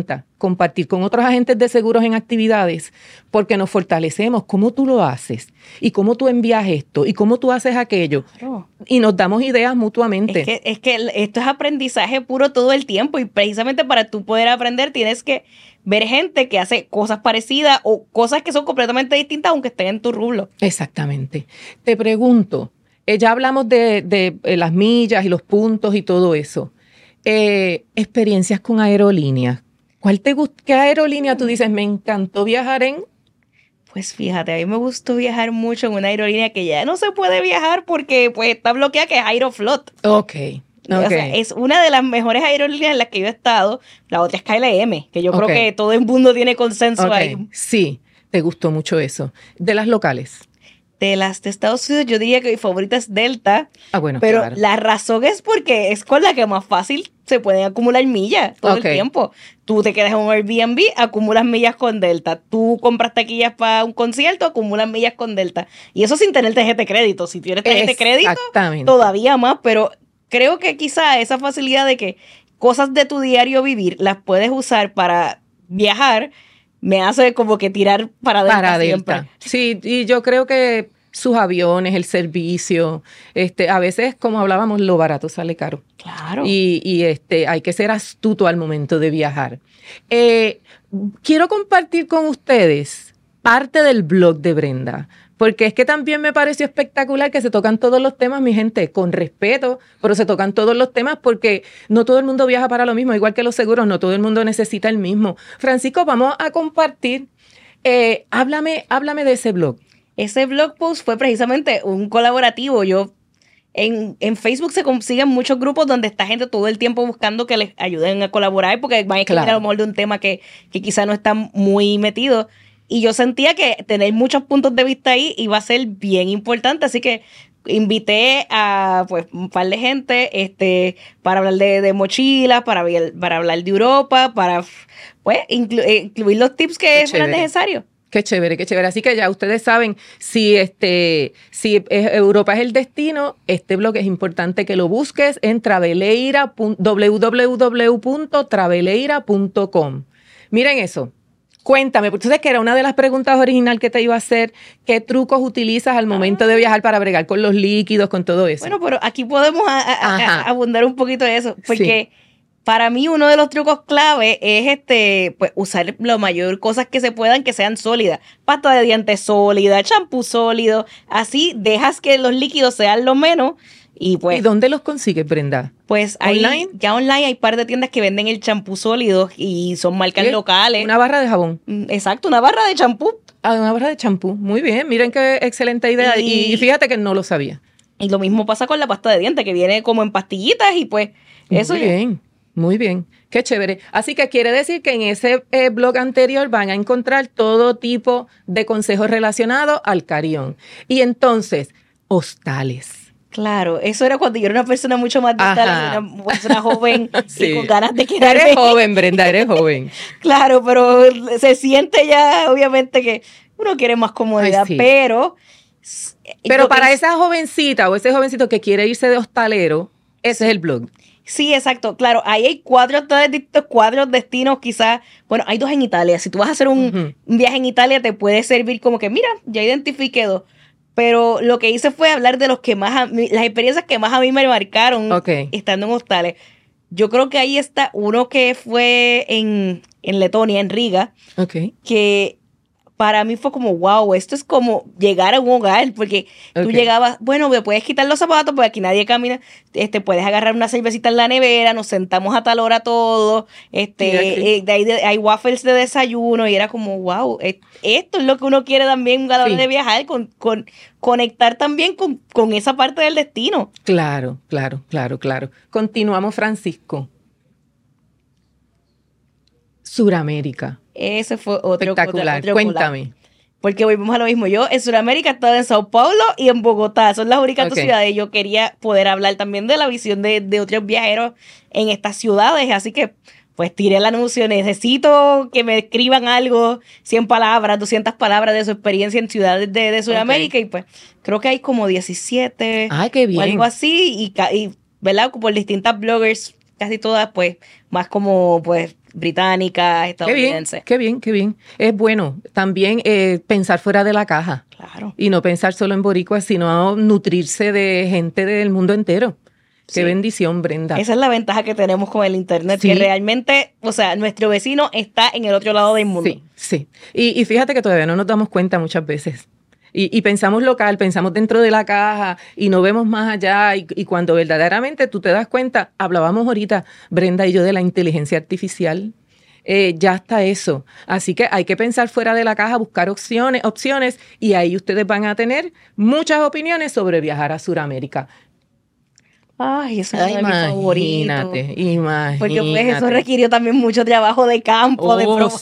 compartir con otros agentes de seguros en actividades, porque nos fortalecemos. ¿Cómo tú lo haces? ¿Y cómo tú envías esto? ¿Y cómo tú haces aquello? Claro. Y nos damos ideas mutuamente. Es que esto es aprendizaje puro todo el tiempo y precisamente para tú poder aprender tienes que ver gente que hace cosas parecidas o cosas que son completamente distintas aunque estén en tu rublo. Exactamente. Te pregunto, ya hablamos de las millas y los puntos y todo eso. Experiencias con aerolíneas. ¿Qué aerolínea tú dices, me encantó viajar en? Pues fíjate, a mí me gustó viajar mucho en una aerolínea que ya no se puede viajar porque pues está bloqueada, que es Aeroflot. Ok. O sea, es una de las mejores aerolíneas en las que yo he estado. La otra es KLM, que yo creo que todo el mundo tiene consenso ahí. Sí, te gustó mucho eso. De las locales. De las de Estados Unidos, yo diría que mi favorita es Delta. Bueno, pero claro. la razón es porque es con la que más fácil se pueden acumular millas todo el tiempo. Tú te quedas en un Airbnb, acumulas millas con Delta. Tú compras taquillas para un concierto, acumulas millas con Delta. Y eso sin tener tarjeta de crédito. Si tienes tarjeta de crédito, todavía más. Pero creo que quizá esa facilidad de que cosas de tu diario vivir las puedes usar para viajar me hace como que tirar para Delta siempre. Sí, y yo creo que sus aviones, el servicio, a veces, como hablábamos, lo barato sale caro. Claro. Y hay que ser astuto al momento de viajar. Quiero compartir con ustedes parte del blog de Brenda, porque es que también me pareció espectacular que se tocan todos los temas, mi gente, con respeto, pero se tocan todos los temas porque no todo el mundo viaja para lo mismo, igual que los seguros, no todo el mundo necesita el mismo. Francisco, vamos a compartir, háblame de ese blog. Ese blog post fue precisamente un colaborativo. En Facebook se consiguen muchos grupos donde está gente todo el tiempo buscando que les ayuden a colaborar porque van a escribir a lo mejor de un tema que quizá no está muy metido. Y yo sentía que tener muchos puntos de vista ahí iba a ser bien importante, así que invité a pues un par de gente para hablar de mochilas, para hablar de Europa, para pues incluir los tips que fueran necesarios. Qué chévere, qué chévere. Así que ya ustedes saben, si Europa es el destino, este blog es importante que lo busques en www.traveleira.com. Miren eso. Cuéntame, porque tú sabes que era una de las preguntas original que te iba a hacer. ¿Qué trucos utilizas al momento de viajar para bregar con los líquidos, con todo eso? Bueno, pero aquí podemos abundar un poquito de eso, porque para mí uno de los trucos clave es pues usar lo mayor cosas que se puedan que sean sólidas. Pasta de dientes sólida, champú sólido, así dejas que los líquidos sean lo menos. Y dónde los consigues, Brenda? Pues ¿Online? Ya online hay un par de tiendas que venden el champú sólido y son marcas locales. Una barra de jabón. Exacto, una barra de champú. Una barra de champú. Muy bien, miren qué excelente idea. Y fíjate que no lo sabía. Y lo mismo pasa con la pasta de dientes, que viene como en pastillitas y pues eso. Muy bien, muy bien. Qué chévere. Así que quiere decir que en ese blog anterior van a encontrar todo tipo de consejos relacionados al carry-on. Y entonces, hostales. Claro, eso era cuando yo era una persona mucho más digital, una persona joven y con ganas de quedarme. Eres joven, Brenda, eres joven. Claro, pero se siente ya, obviamente, que uno quiere más comodidad, pero para esa jovencita o ese jovencito que quiere irse de hostalero, ese es el blog. Sí, exacto. Claro, ahí hay cuatro destinos quizás. Bueno, hay 2 en Italia. Si tú vas a hacer un viaje en Italia, te puede servir como que, mira, ya identifiqué 2. Pero lo que hice fue hablar de las experiencias que más a mí me marcaron estando en hostales. Yo creo que ahí está uno que fue en Letonia, en Riga, que para mí fue como, wow, esto es como llegar a un hogar, porque tú llegabas, bueno, me puedes quitar los zapatos, porque aquí nadie camina, puedes agarrar una cervecita en la nevera, nos sentamos a tal hora todos, de ahí hay waffles de desayuno, y era como, wow, esto es lo que uno quiere también a la hora de viajar, con conectar también con esa parte del destino. Claro. Continuamos, Francisco. Suramérica. Ese fue otro espectacular. Cuéntame. Porque volvemos a lo mismo. Yo en Sudamérica he estado en Sao Paulo y en Bogotá. Son las únicas 2 ciudades. Yo quería poder hablar también de la visión de otros viajeros en estas ciudades. Así que pues tiré el anuncio. Necesito que me escriban algo, 100 palabras, 200 palabras de su experiencia en ciudades de Sudamérica. Y pues creo que hay como 17. ¡Ay, qué bien! O algo así. Y ¿verdad? Por distintas bloggers, casi todas, pues, más como, pues, británicas, estadounidenses. Qué bien, qué bien. Es bueno también pensar fuera de la caja. Claro. Y no pensar solo en boricuas, sino nutrirse de gente del mundo entero. Qué Sí. bendición, Brenda. Esa es la ventaja que tenemos con el internet, Sí. que realmente, o sea, nuestro vecino está en el otro lado del mundo. Sí, sí. Y fíjate que todavía no nos damos cuenta muchas veces. Y pensamos local, pensamos dentro de la caja y no vemos más allá. Y cuando verdaderamente tú te das cuenta, hablábamos ahorita, Brenda y yo, de la inteligencia artificial. Ya está eso. Así que hay que pensar fuera de la caja, buscar opciones y ahí ustedes van a tener muchas opiniones sobre viajar a Sudamérica. Ay, eso es uno de mis favoritos. Imagínate. Porque pues eso requirió también mucho trabajo de campo, de probar.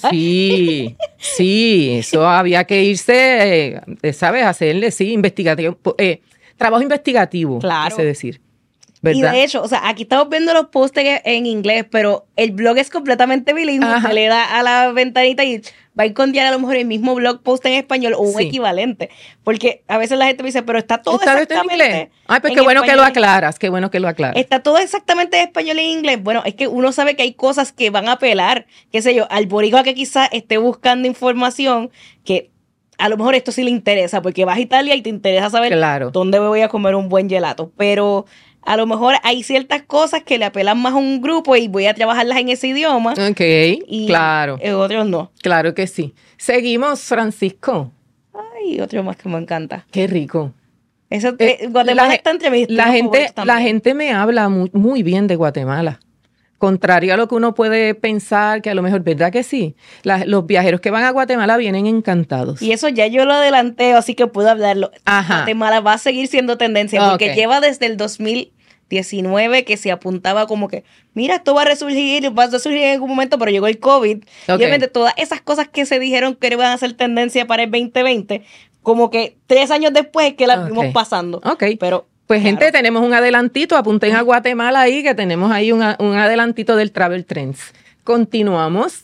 Sí, eso había que irse, ¿sabes? Hacerle, sí, investigativo, trabajo investigativo, Claro. quise decir. Y ¿Verdad? de hecho, o sea, aquí estamos viendo los posts en inglés, pero el blog es completamente bilingüe. Ajá. Usted le da a la ventanita y va a encontrar a lo mejor el mismo blog post en español o un Sí. equivalente. Porque a veces la gente me dice, pero está todo ¿Está esto en exactamente inglés? Ay, pues en qué bueno que lo español. aclaras, qué bueno que lo aclaras. Está todo exactamente en español y en inglés. Bueno, es que uno sabe que hay cosas que van a apelar, qué sé yo, al boricua que quizás esté buscando información que a lo mejor esto sí le interesa, porque vas a Italia y te interesa saber Claro. dónde me voy a comer un buen gelato. Pero a lo mejor hay ciertas cosas que le apelan más a un grupo y voy a trabajarlas en ese idioma. Ok, Y claro, otros no. claro que sí. Seguimos, Francisco. Ay, otro más que me encanta. Qué rico. Eso, Guatemala está entre mis la temas gente, favoritos también. la gente me habla muy bien de Guatemala. Contrario a lo que uno puede pensar, que a lo mejor, ¿verdad que sí? Los viajeros que van a Guatemala vienen encantados. Y eso ya yo lo adelanté, así que puedo hablarlo. Ajá. Guatemala va a seguir siendo tendencia porque Ok. lleva desde el 2019 que se apuntaba como que, mira, esto va a resurgir en algún momento, pero llegó el COVID. Ok. Y obviamente todas esas cosas que se dijeron que iban a ser tendencia para el 2020, como que 3 años después es que las Ok. vimos pasando. Ok. Pero, Pues claro. gente, tenemos un adelantito, apunten a Guatemala ahí, que tenemos ahí un adelantito del Travel Trends. Continuamos.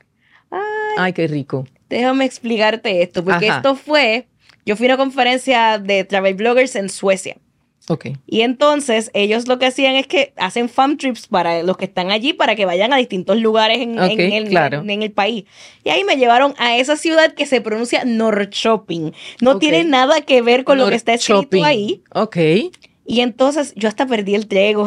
Ay, qué rico. Déjame explicarte esto, porque Ajá. yo fui a una conferencia de travel bloggers en Suecia. Ok. Y entonces ellos lo que hacían es que hacen fam trips para los que están allí para que vayan a distintos lugares en el país. Y ahí me llevaron a esa ciudad que se pronuncia Norrköping. No Ok. tiene nada que ver con lo que está escrito Norrköping. ahí. Ok. Y entonces yo hasta perdí el trigo.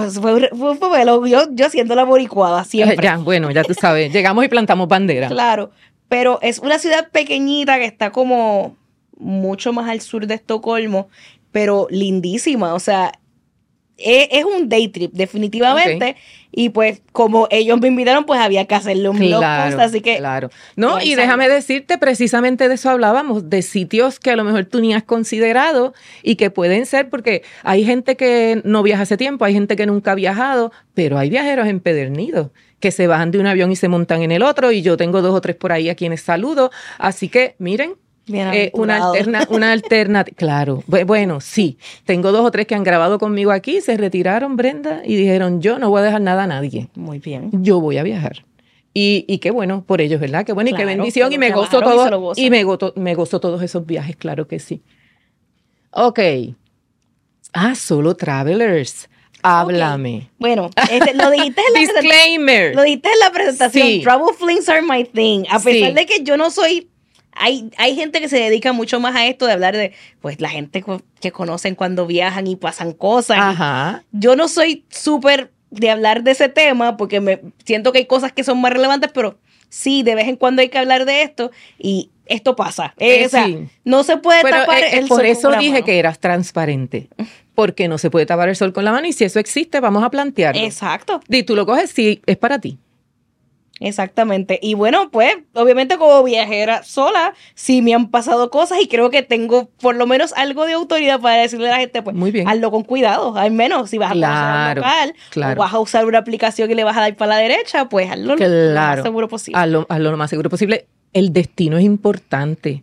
Yo siendo la boricuada siempre. Ya, bueno, ya tú sabes. Llegamos y plantamos bandera. Claro. Pero es una ciudad pequeñita que está como mucho más al sur de Estocolmo, pero lindísima. O sea, es un day trip, definitivamente. Ok. Y pues, como ellos me invitaron, pues había que hacerle un blog post. Así que. Claro. No, ahí y sale. déjame decirte, precisamente de eso hablábamos, de sitios que a lo mejor tú ni has considerado y que pueden ser, porque hay gente que no viaja hace tiempo, hay gente que nunca ha viajado, pero hay viajeros empedernidos que se bajan de un avión y se montan en el otro, y yo tengo 2 o 3 por ahí a quienes saludo. Así que, miren, una alternativa. Claro, bueno, sí. Tengo 2 o 3 que han grabado conmigo aquí, se retiraron, Brenda, y dijeron, yo no voy a dejar nada a nadie. Muy bien. Yo voy a viajar. Y qué bueno por ellos, ¿verdad? Qué bueno, Claro, y qué bendición. Y me gozo trabajaron y se lo todo. gozan. Y me gozo todos esos viajes, claro que sí. Ok. Solo Travelers. Háblame. Bueno, lo dijiste en la Disclaimer. Lo dijiste en la presentación. Sí. Travel flings are my thing. A pesar Sí. de que yo no soy. Hay gente que se dedica mucho más a esto de hablar de, pues, la gente que conocen cuando viajan y pasan cosas. Ajá. Yo no soy súper de hablar de ese tema porque me siento que hay cosas que son más relevantes, pero sí, de vez en cuando hay que hablar de esto y esto pasa. O sea, Sí. no se puede Pero tapar el por sol eso con una dije mano. que eras transparente. Porque no se puede tapar el sol con la mano, y si eso existe, vamos a plantearlo. Exacto. Y tú lo coges si es para ti. Exactamente. Y bueno, pues, obviamente como viajera sola, sí me han pasado cosas y creo que tengo por lo menos algo de autoridad para decirle a la gente, pues, Muy bien. hazlo con cuidado. Al menos si vas a conocer un Claro, local claro. o vas a usar una aplicación y le vas a dar para la derecha, pues hazlo lo más Claro. seguro posible. Hazlo lo más seguro posible. El destino es importante.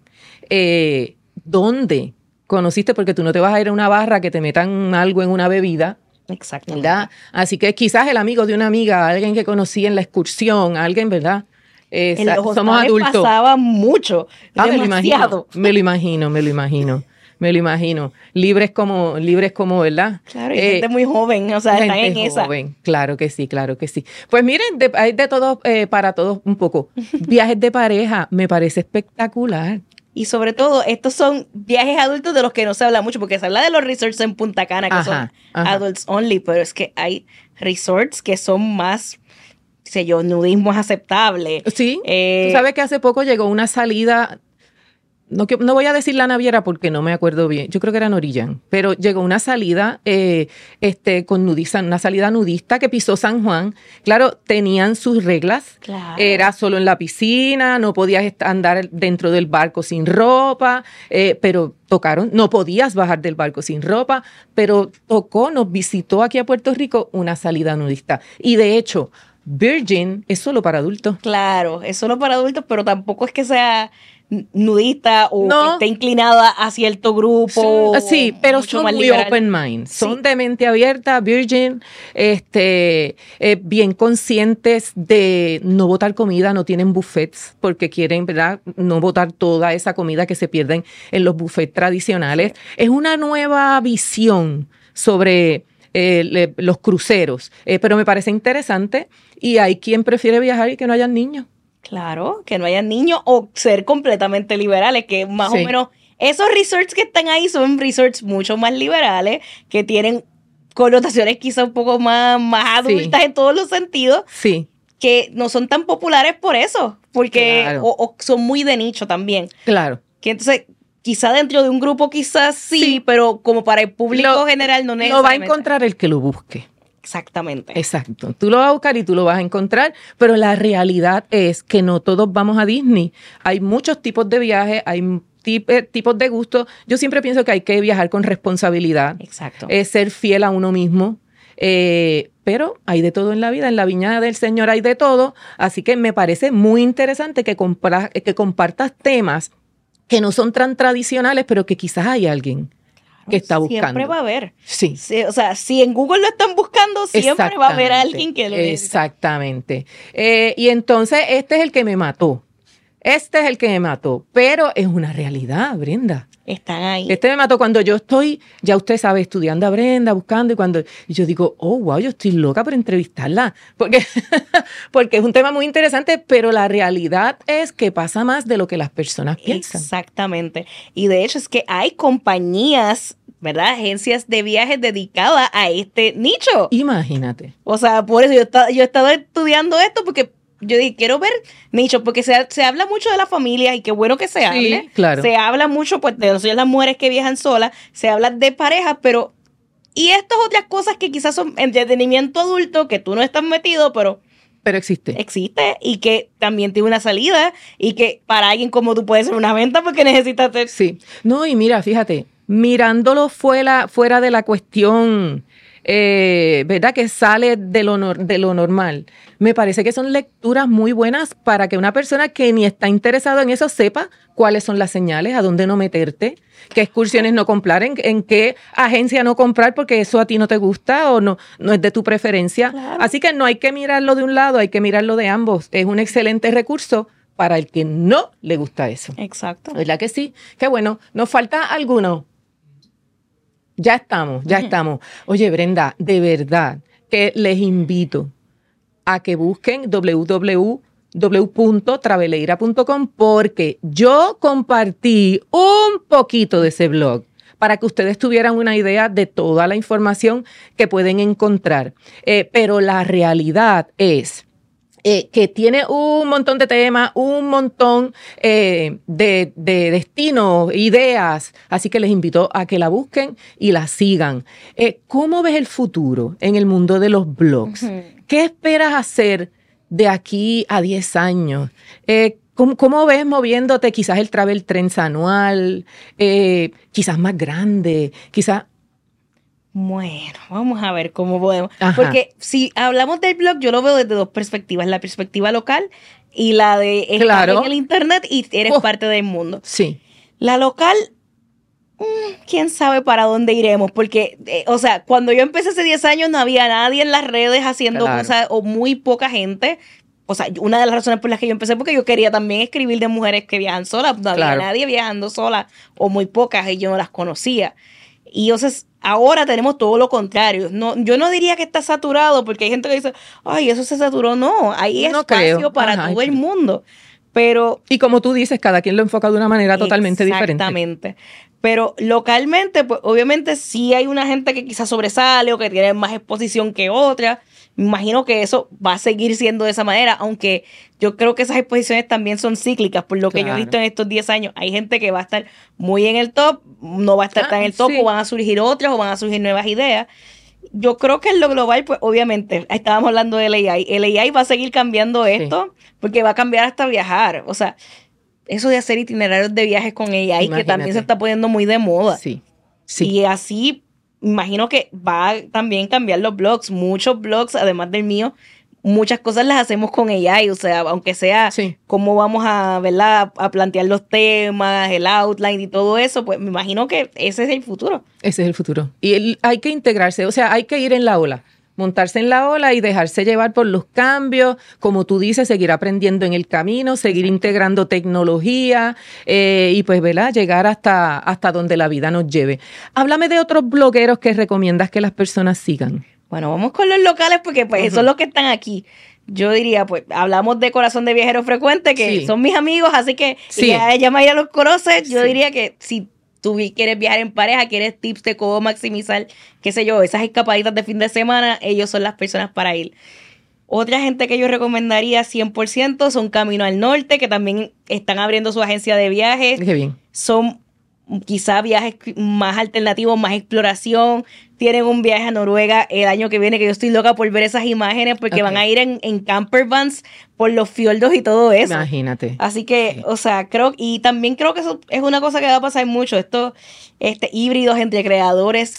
¿Dónde conociste? Porque tú no te vas a ir a una barra que te metan algo en una bebida, Exactamente. ¿verdad? Así que quizás el amigo de una amiga, alguien que conocí en la excursión, alguien, ¿verdad? En los Somos hostales adultos. pasaba mucho, Me lo demasiado. imagino. me lo imagino. Libres como, ¿verdad? Claro, y gente muy joven, o sea, están en esa. Joven. Claro que sí, claro que sí. Pues miren, hay de todo, para todos un poco. Viajes de pareja, me parece espectacular. Y sobre todo, estos son viajes adultos de los que no se habla mucho, porque se habla de los resorts en Punta Cana, que son adults only, pero es que hay resorts que son más, qué sé yo, nudismo es aceptable. Sí, tú sabes que hace poco llegó una salida, no voy a decir la naviera porque no me acuerdo bien, yo creo que era Norillán, pero llegó una salida con nudista, una salida nudista que pisó San Juan. Claro, tenían sus reglas, claro. Era solo en la piscina, no podías andar dentro del barco sin ropa, pero tocaron, no podías bajar del barco sin ropa, pero nos visitó aquí a Puerto Rico una salida nudista. Y de hecho, Virgin es solo para adultos. Claro, es solo para adultos, pero tampoco es que sea nudista o que esté inclinada a cierto grupo. Sí, pero son muy liberal. Open mind. Son de mente abierta, Virgin, bien conscientes de no botar comida, no tienen buffets porque quieren, ¿verdad?, no botar toda esa comida que se pierden en los buffets tradicionales. Sí. Es una nueva visión sobre los cruceros, pero me parece interesante y hay quien prefiere viajar y que no hayan niños. Claro, que no haya niños o ser completamente liberales, que más o menos esos resorts que están ahí son resorts mucho más liberales, que tienen connotaciones quizá un poco más adultas en todos los sentidos, que no son tan populares por eso, porque o son muy de nicho también. Claro. Que entonces quizá dentro de un grupo quizás sí, pero como para el público general no necesariamente. Lo va a encontrar el que lo busque. Exactamente. Exacto. Tú lo vas a buscar y tú lo vas a encontrar, pero la realidad es que no todos vamos a Disney. Hay muchos tipos de viajes, hay tipos de gustos. Yo siempre pienso que hay que viajar con responsabilidad. Exacto. Ser fiel a uno mismo. Pero hay de todo en la vida, en la viña del Señor hay de todo. Así que me parece muy interesante que compartas temas que no son tan tradicionales, pero que quizás hay alguien que está buscando. Siempre va a haber. Sí. O sea, si en Google lo están buscando, siempre va a haber alguien que lo necesita. Exactamente. Y entonces este es el que me mató. Pero es una realidad, Brenda. Están ahí. Este me mató cuando yo estoy, ya usted sabe, estudiando a Brenda, buscando, y yo digo, oh, wow, yo estoy loca por entrevistarla, porque es un tema muy interesante, pero la realidad es que pasa más de lo que las personas piensan. Exactamente. Y de hecho es que hay compañías, ¿verdad? Agencias de viajes dedicadas a este nicho. Imagínate. O sea, por eso yo he estado estudiando esto, porque yo dije, quiero ver nicho, porque se habla mucho de la familia y qué bueno que se hable. Claro. Se habla mucho, pues, de las mujeres que viajan solas, se habla de parejas, pero y estas otras cosas que quizás son entretenimiento adulto, que tú no estás metido, pero existe. Existe y que también tiene una salida y que para alguien como tú puede ser una venta porque necesitas hacer. Sí. No, y mira, fíjate, mirándolo fuera de la cuestión, ¿verdad?, que sale de lo normal. Me parece que son lecturas muy buenas para que una persona que ni está interesado en eso sepa cuáles son las señales, a dónde no meterte, qué excursiones no comprar, en qué agencia no comprar porque eso a ti no te gusta o no es de tu preferencia. Claro. Así que no hay que mirarlo de un lado, hay que mirarlo de ambos. Es un excelente recurso para el que no le gusta eso. Exacto. ¿Verdad que sí? Qué bueno. ¿Nos falta alguno? Ya estamos. Oye, Brenda, de verdad que les invito a que busquen www.traveleira.com porque yo compartí un poquito de ese blog para que ustedes tuvieran una idea de toda la información que pueden encontrar. Pero la realidad es que tiene un montón de temas, un montón de destinos, ideas, así que les invito a que la busquen y la sigan. ¿Cómo ves el futuro en el mundo de los blogs? ¿Qué esperas hacer de aquí a 10 años? ¿Cómo ves moviéndote quizás el Travel Trends anual, quizás más grande, quizás? Bueno, vamos a ver cómo podemos. Ajá. Porque si hablamos del blog, yo lo veo desde dos perspectivas. La perspectiva local y la de estar en el internet y eres parte del mundo. Sí. La local, quién sabe para dónde iremos. Porque, o sea, cuando yo empecé hace 10 años no había nadie en las redes haciendo cosas o muy poca gente. o sea, una de las razones por las que yo empecé, porque yo quería también escribir de mujeres que viajan solas. No había nadie viajando sola, o muy pocas, y yo no las conocía. Y entonces, ahora tenemos todo lo contrario. No, yo no diría que está saturado, porque hay gente que dice, ay, eso se saturó. No, hay espacio para todo el mundo. Pero, y como tú dices, cada quien lo enfoca de una manera totalmente diferente. Exactamente. Pero localmente, pues obviamente sí hay una gente que quizás sobresale o que tiene más exposición que otra. Me imagino que eso va a seguir siendo de esa manera, aunque yo creo que esas exposiciones también son cíclicas, por lo que yo he visto en estos 10 años. Hay gente que va a estar muy en el top, no va a estar tan en el top, o van a surgir otras, o van a surgir nuevas ideas. Yo creo que en lo global, pues obviamente, estábamos hablando del AI. El AI va a seguir cambiando esto, porque va a cambiar hasta viajar. O sea, eso de hacer itinerarios de viajes con AI, imagínate, que también se está poniendo muy de moda. Sí. Y así, imagino que va a también cambiar los blogs. Muchos blogs, además del mío, muchas cosas las hacemos con AI. O sea, aunque sea cómo vamos a, ¿verdad?, a plantear los temas, el outline y todo eso, pues me imagino que ese es el futuro. Ese es el futuro. Y hay que integrarse, o sea, hay que ir en la ola. Montarse en la ola y dejarse llevar por los cambios, como tú dices, seguir aprendiendo en el camino, seguir integrando tecnología y pues, ¿verdad?, llegar hasta donde la vida nos lleve. Háblame de otros blogueros que recomiendas que las personas sigan. Bueno, vamos con los locales porque pues esos son los que están aquí. Yo diría, pues, hablamos de Corazón de Viajero Frecuente, que son mis amigos, así que ella Mayra los conoce. Yo diría que si tú quieres viajar en pareja, quieres tips de cómo maximizar, qué sé yo, esas escapaditas de fin de semana, ellos son las personas para ir. Otra gente que yo recomendaría 100% son Camino al Norte, que también están abriendo su agencia de viajes. Qué bien. Son quizá viajes más alternativos, más exploración. Tienen un viaje a Noruega el año que viene, que yo estoy loca por ver esas imágenes, porque van a ir en camper vans por los fiordos y todo eso. Imagínate. Así que, o sea, también creo que eso es una cosa que va a pasar mucho, estos híbridos entre creadores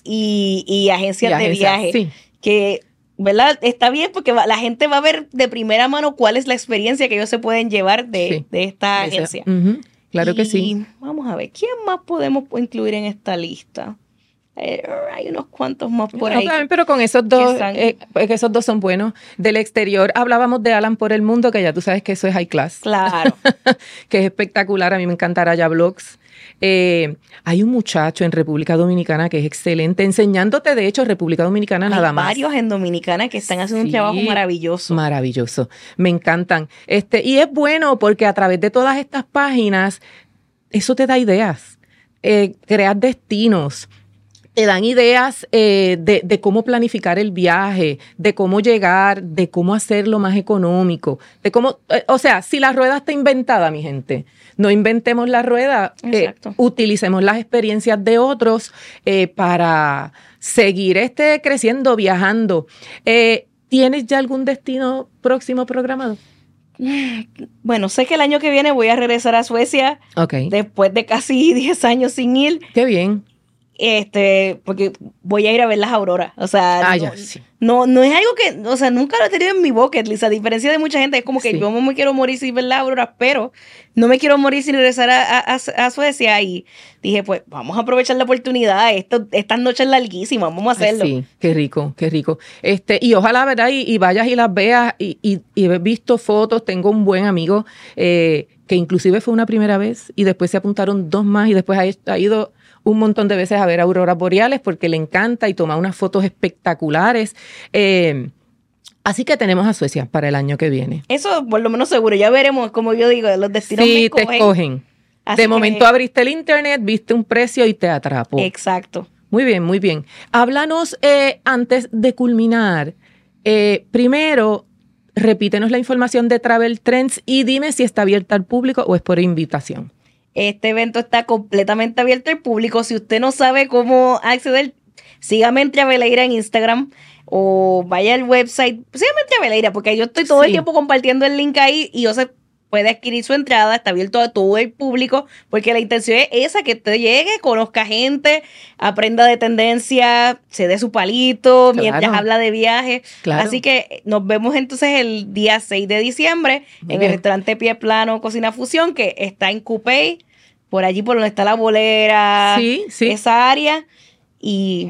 y agencias de viaje. Que, ¿verdad? Está bien porque la gente va a ver de primera mano cuál es la experiencia que ellos se pueden llevar de esta agencia. Claro que sí. Vamos a ver, ¿quién más podemos incluir en esta lista? Hay unos cuantos más por ahí. Pero con esos dos, que esos dos son buenos. Del exterior hablábamos de Alan por el Mundo, que ya tú sabes que eso es high class. Claro. Que es espectacular. A mí me encantará ya blogs. Hay un muchacho en República Dominicana que es excelente, enseñándote, de hecho, República Dominicana nada más. Hay varios en Dominicana que están haciendo un trabajo maravilloso. Maravilloso. Me encantan. Y es bueno porque a través de todas estas páginas, eso te da ideas. Creas destinos. Te dan ideas de cómo planificar el viaje, de cómo llegar, de cómo hacerlo más económico, de cómo, o sea, si la rueda está inventada, mi gente, no inventemos la rueda, utilicemos las experiencias de otros para seguir creciendo, viajando. ¿Tienes ya algún destino próximo programado? Bueno, sé que el año que viene voy a regresar a Suecia, después de casi 10 años sin ir. Qué bien. Porque voy a ir a ver las auroras. O sea, no es algo que, o sea, nunca lo he tenido en mi bucket list. A diferencia de mucha gente, es como que yo no me quiero morir sin ver las auroras, pero no me quiero morir sin regresar a Suecia. Y dije, pues, vamos a aprovechar la oportunidad. Estas noches larguísimas, vamos a hacerlo. Sí, qué rico, qué rico. Y ojalá, ¿verdad? Y vayas y las veas y he visto fotos. Tengo un buen amigo que inclusive fue una primera vez y después se apuntaron 2 más y después ha ido un montón de veces a ver auroras boreales porque le encanta y toma unas fotos espectaculares. Así que tenemos a Suecia para el año que viene. Eso por lo menos seguro. Ya veremos, como yo digo, los destinos me escogen. Te escogen. De momento abriste el internet, viste un precio y te atrapó. Exacto. Muy bien, muy bien. Háblanos antes de culminar. Primero, repítenos la información de Travel Trends y dime si está abierta al público o es por invitación. Este evento está completamente abierto al público. Si usted no sabe cómo acceder, sígame en Traveleira en Instagram o vaya al website. Sígame en Traveleira porque yo estoy todo el tiempo compartiendo el link ahí y puede adquirir su entrada. Está abierto a todo el público porque la intención es esa, que usted llegue, conozca gente, aprenda de tendencia, se dé su palito mientras habla de viaje. Claro. Así que nos vemos entonces el día 6 de diciembre en el restaurante Pie Plano Cocina Fusión, que está en Coupey, por allí por donde está la bolera, esa área. Y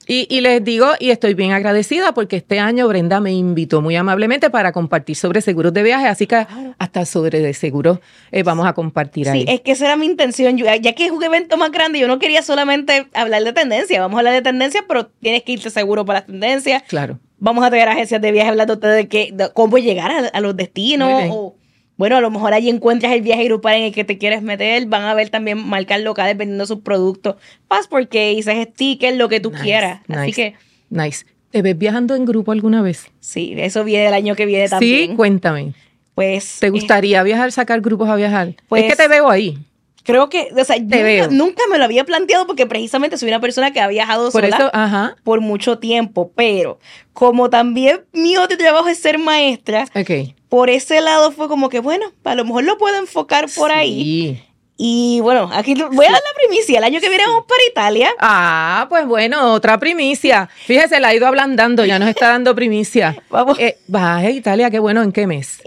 Y les digo, y estoy bien agradecida porque este año Brenda me invitó muy amablemente para compartir sobre seguros de viaje, así que hasta sobre de seguros vamos a compartir ahí. Sí, es que esa era mi intención, ya que es un evento más grande, yo no quería solamente hablar de tendencias, vamos a hablar de tendencias, pero tienes que irte seguro para las tendencias. Claro. Vamos a tener agencias de viaje hablando de cómo llegar a los destinos, o bueno, a lo mejor allí encuentras el viaje grupal en el que te quieres meter. Van a ver también marcas locales vendiendo sus productos. Passport case, stickers, lo que tú quieras. Así que... Nice. ¿Te ves viajando en grupo alguna vez? Sí, eso viene el año que viene también. Sí, cuéntame. Pues... ¿Te gustaría viajar, sacar grupos a viajar? Pues, es que te veo ahí. Creo que, o sea, nunca me lo había planteado porque precisamente soy una persona que ha viajado sola por mucho tiempo, pero como también mi otro trabajo es ser maestra, por ese lado fue como que, bueno, a lo mejor lo puedo enfocar por ahí. Y bueno, aquí voy a dar la primicia. El año que viene vamos para Italia. Ah, pues bueno, otra primicia. Fíjese, la ha ido ablandando, ya nos está dando primicia. Vamos. Vas a Italia, qué bueno, ¿en qué mes?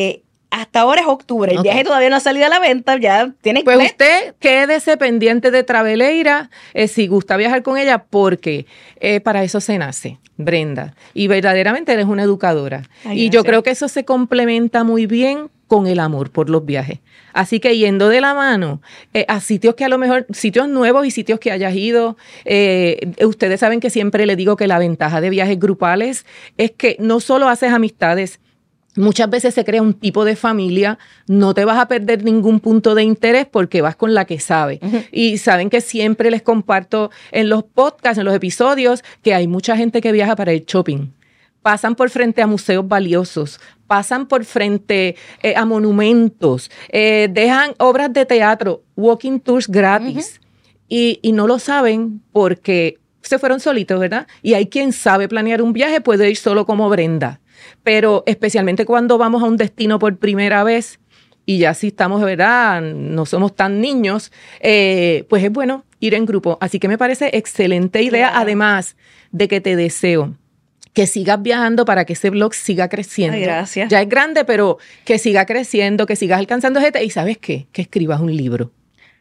Hasta ahora es octubre. El viaje todavía no ha salido a la venta. Ya tienes pues usted quédese pendiente de Traveleira si gusta viajar con ella, porque para eso se nace, Brenda. Y verdaderamente eres una educadora. Y yo creo que eso se complementa muy bien con el amor por los viajes. Así que yendo de la mano a sitios que a lo mejor, sitios nuevos y sitios que hayas ido, ustedes saben que siempre les digo que la ventaja de viajes grupales es que no solo haces amistades, muchas veces se crea un tipo de familia, no te vas a perder ningún punto de interés porque vas con la que sabe. Y saben que siempre les comparto en los podcasts, en los episodios, que hay mucha gente que viaja para el shopping. Pasan por frente a museos valiosos, pasan por frente a monumentos, dejan obras de teatro, walking tours gratis, y no lo saben porque se fueron solitos, ¿verdad? Y hay quien sabe planear un viaje, puede ir solo como Brenda. Pero especialmente cuando vamos a un destino por primera vez y ya si estamos, ¿verdad? No somos tan niños, pues es bueno ir en grupo. Así que me parece excelente idea, además de que te deseo que sigas viajando para que ese blog siga creciendo. Ay, gracias. Ya es grande, pero que siga creciendo, que sigas alcanzando gente y ¿sabes qué? Que escribas un libro.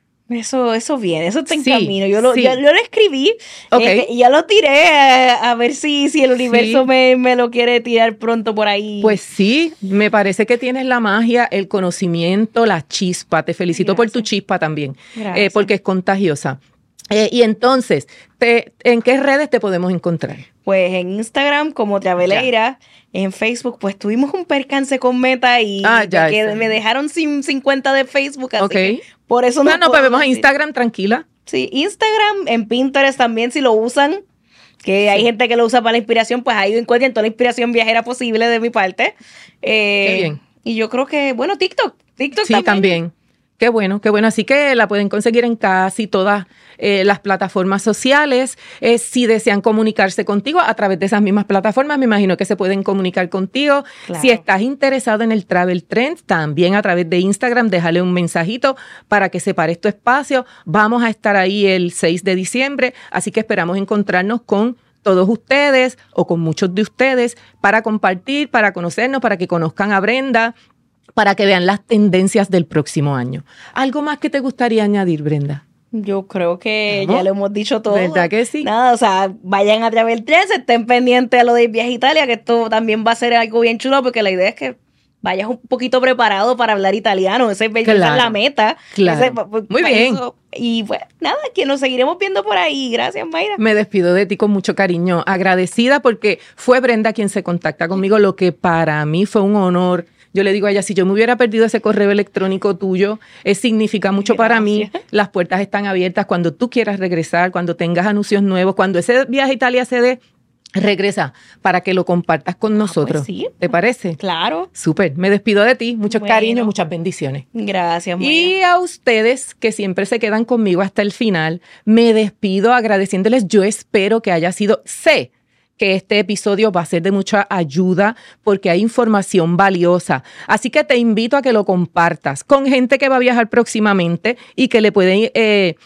Eso viene, eso está en camino. Yo lo escribí y ya lo tiré a ver si el universo me lo quiere tirar pronto por ahí. Pues sí, me parece que tienes la magia, el conocimiento, la chispa. Te felicito por tu chispa también, porque es contagiosa. Y entonces, ¿en qué redes te podemos encontrar? Pues en Instagram como Traveleira, en Facebook pues tuvimos un percance con Meta y me dejaron sin cuenta de Facebook, así que por eso no pues vemos a Instagram, tranquila. Sí, Instagram, en Pinterest también si lo usan, que hay gente que lo usa para la inspiración, pues ahí encuentran toda la inspiración viajera posible de mi parte. Qué bien. Y yo creo que, bueno, TikTok también. Qué bueno. Así que la pueden conseguir en casi todas las plataformas sociales. Si desean comunicarse contigo a través de esas mismas plataformas, me imagino que se pueden comunicar contigo. Claro. Si estás interesado en el Travel Trend, también a través de Instagram, déjale un mensajito para que separes tu espacio. Vamos a estar ahí el 6 de diciembre, así que esperamos encontrarnos con todos ustedes o con muchos de ustedes para compartir, para conocernos, para que conozcan a Brenda, para que vean las tendencias del próximo año. ¿Algo más que te gustaría añadir, Brenda? Yo creo que ya lo hemos dicho todo. ¿Verdad que sí? Nada, o sea, vayan a Travel 13, estén pendientes a lo de Viaje a Italia, que esto también va a ser algo bien chulo, porque la idea es que vayas un poquito preparado para hablar italiano. Esa es la meta. Claro. Muy bien. Y pues nada, que nos seguiremos viendo por ahí. Gracias, Mayra. Me despido de ti con mucho cariño. Agradecida porque fue Brenda quien se contacta conmigo, lo que para mí fue un honor. Yo le digo a ella, si yo me hubiera perdido ese correo electrónico tuyo, significa mucho para mí. Las puertas están abiertas cuando tú quieras regresar, cuando tengas anuncios nuevos, cuando ese viaje a Italia se dé, regresa para que lo compartas con nosotros. Pues sí. ¿Te parece? Claro. Súper. Me despido de ti. Mucho cariño, muchas bendiciones. Gracias, Mayra. Y a ustedes que siempre se quedan conmigo hasta el final, me despido agradeciéndoles. Yo espero que haya sido, sé que este episodio va a ser de mucha ayuda porque hay información valiosa. Así que te invito a que lo compartas con gente que va a viajar próximamente y que le puede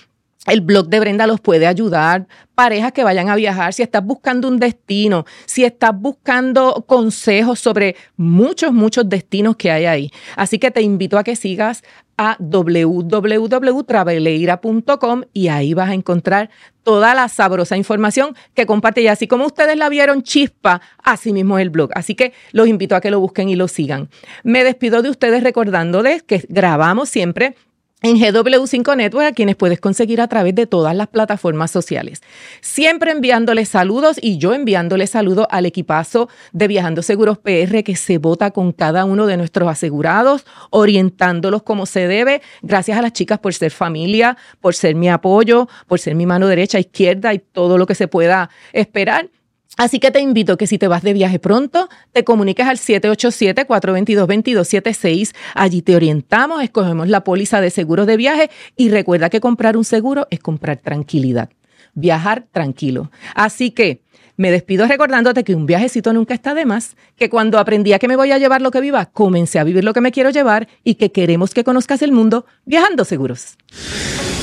El blog de Brenda los puede ayudar, parejas que vayan a viajar, si estás buscando un destino, si estás buscando consejos sobre muchos destinos que hay ahí. Así que te invito a que sigas a www.traveleira.com y ahí vas a encontrar toda la sabrosa información que comparte. Y así como ustedes la vieron chispa, así mismo es el blog. Así que los invito a que lo busquen y lo sigan. Me despido de ustedes recordándoles que grabamos siempre en GW5 Network, a quienes puedes conseguir a través de todas las plataformas sociales. Siempre enviándoles saludos y yo enviándoles saludos al equipazo de Viajando Seguros PR que se vota con cada uno de nuestros asegurados, orientándolos como se debe. Gracias a las chicas por ser familia, por ser mi apoyo, por ser mi mano derecha, izquierda y todo lo que se pueda esperar. Así que te invito que si te vas de viaje pronto, te comuniques al 787-422-2276. Allí te orientamos, escogemos la póliza de seguros de viaje y recuerda que comprar un seguro es comprar tranquilidad, viajar tranquilo. Así que me despido recordándote que un viajecito nunca está de más, que cuando aprendí a que me voy a llevar lo que viva, comencé a vivir lo que me quiero llevar y que queremos que conozcas el mundo viajando seguros.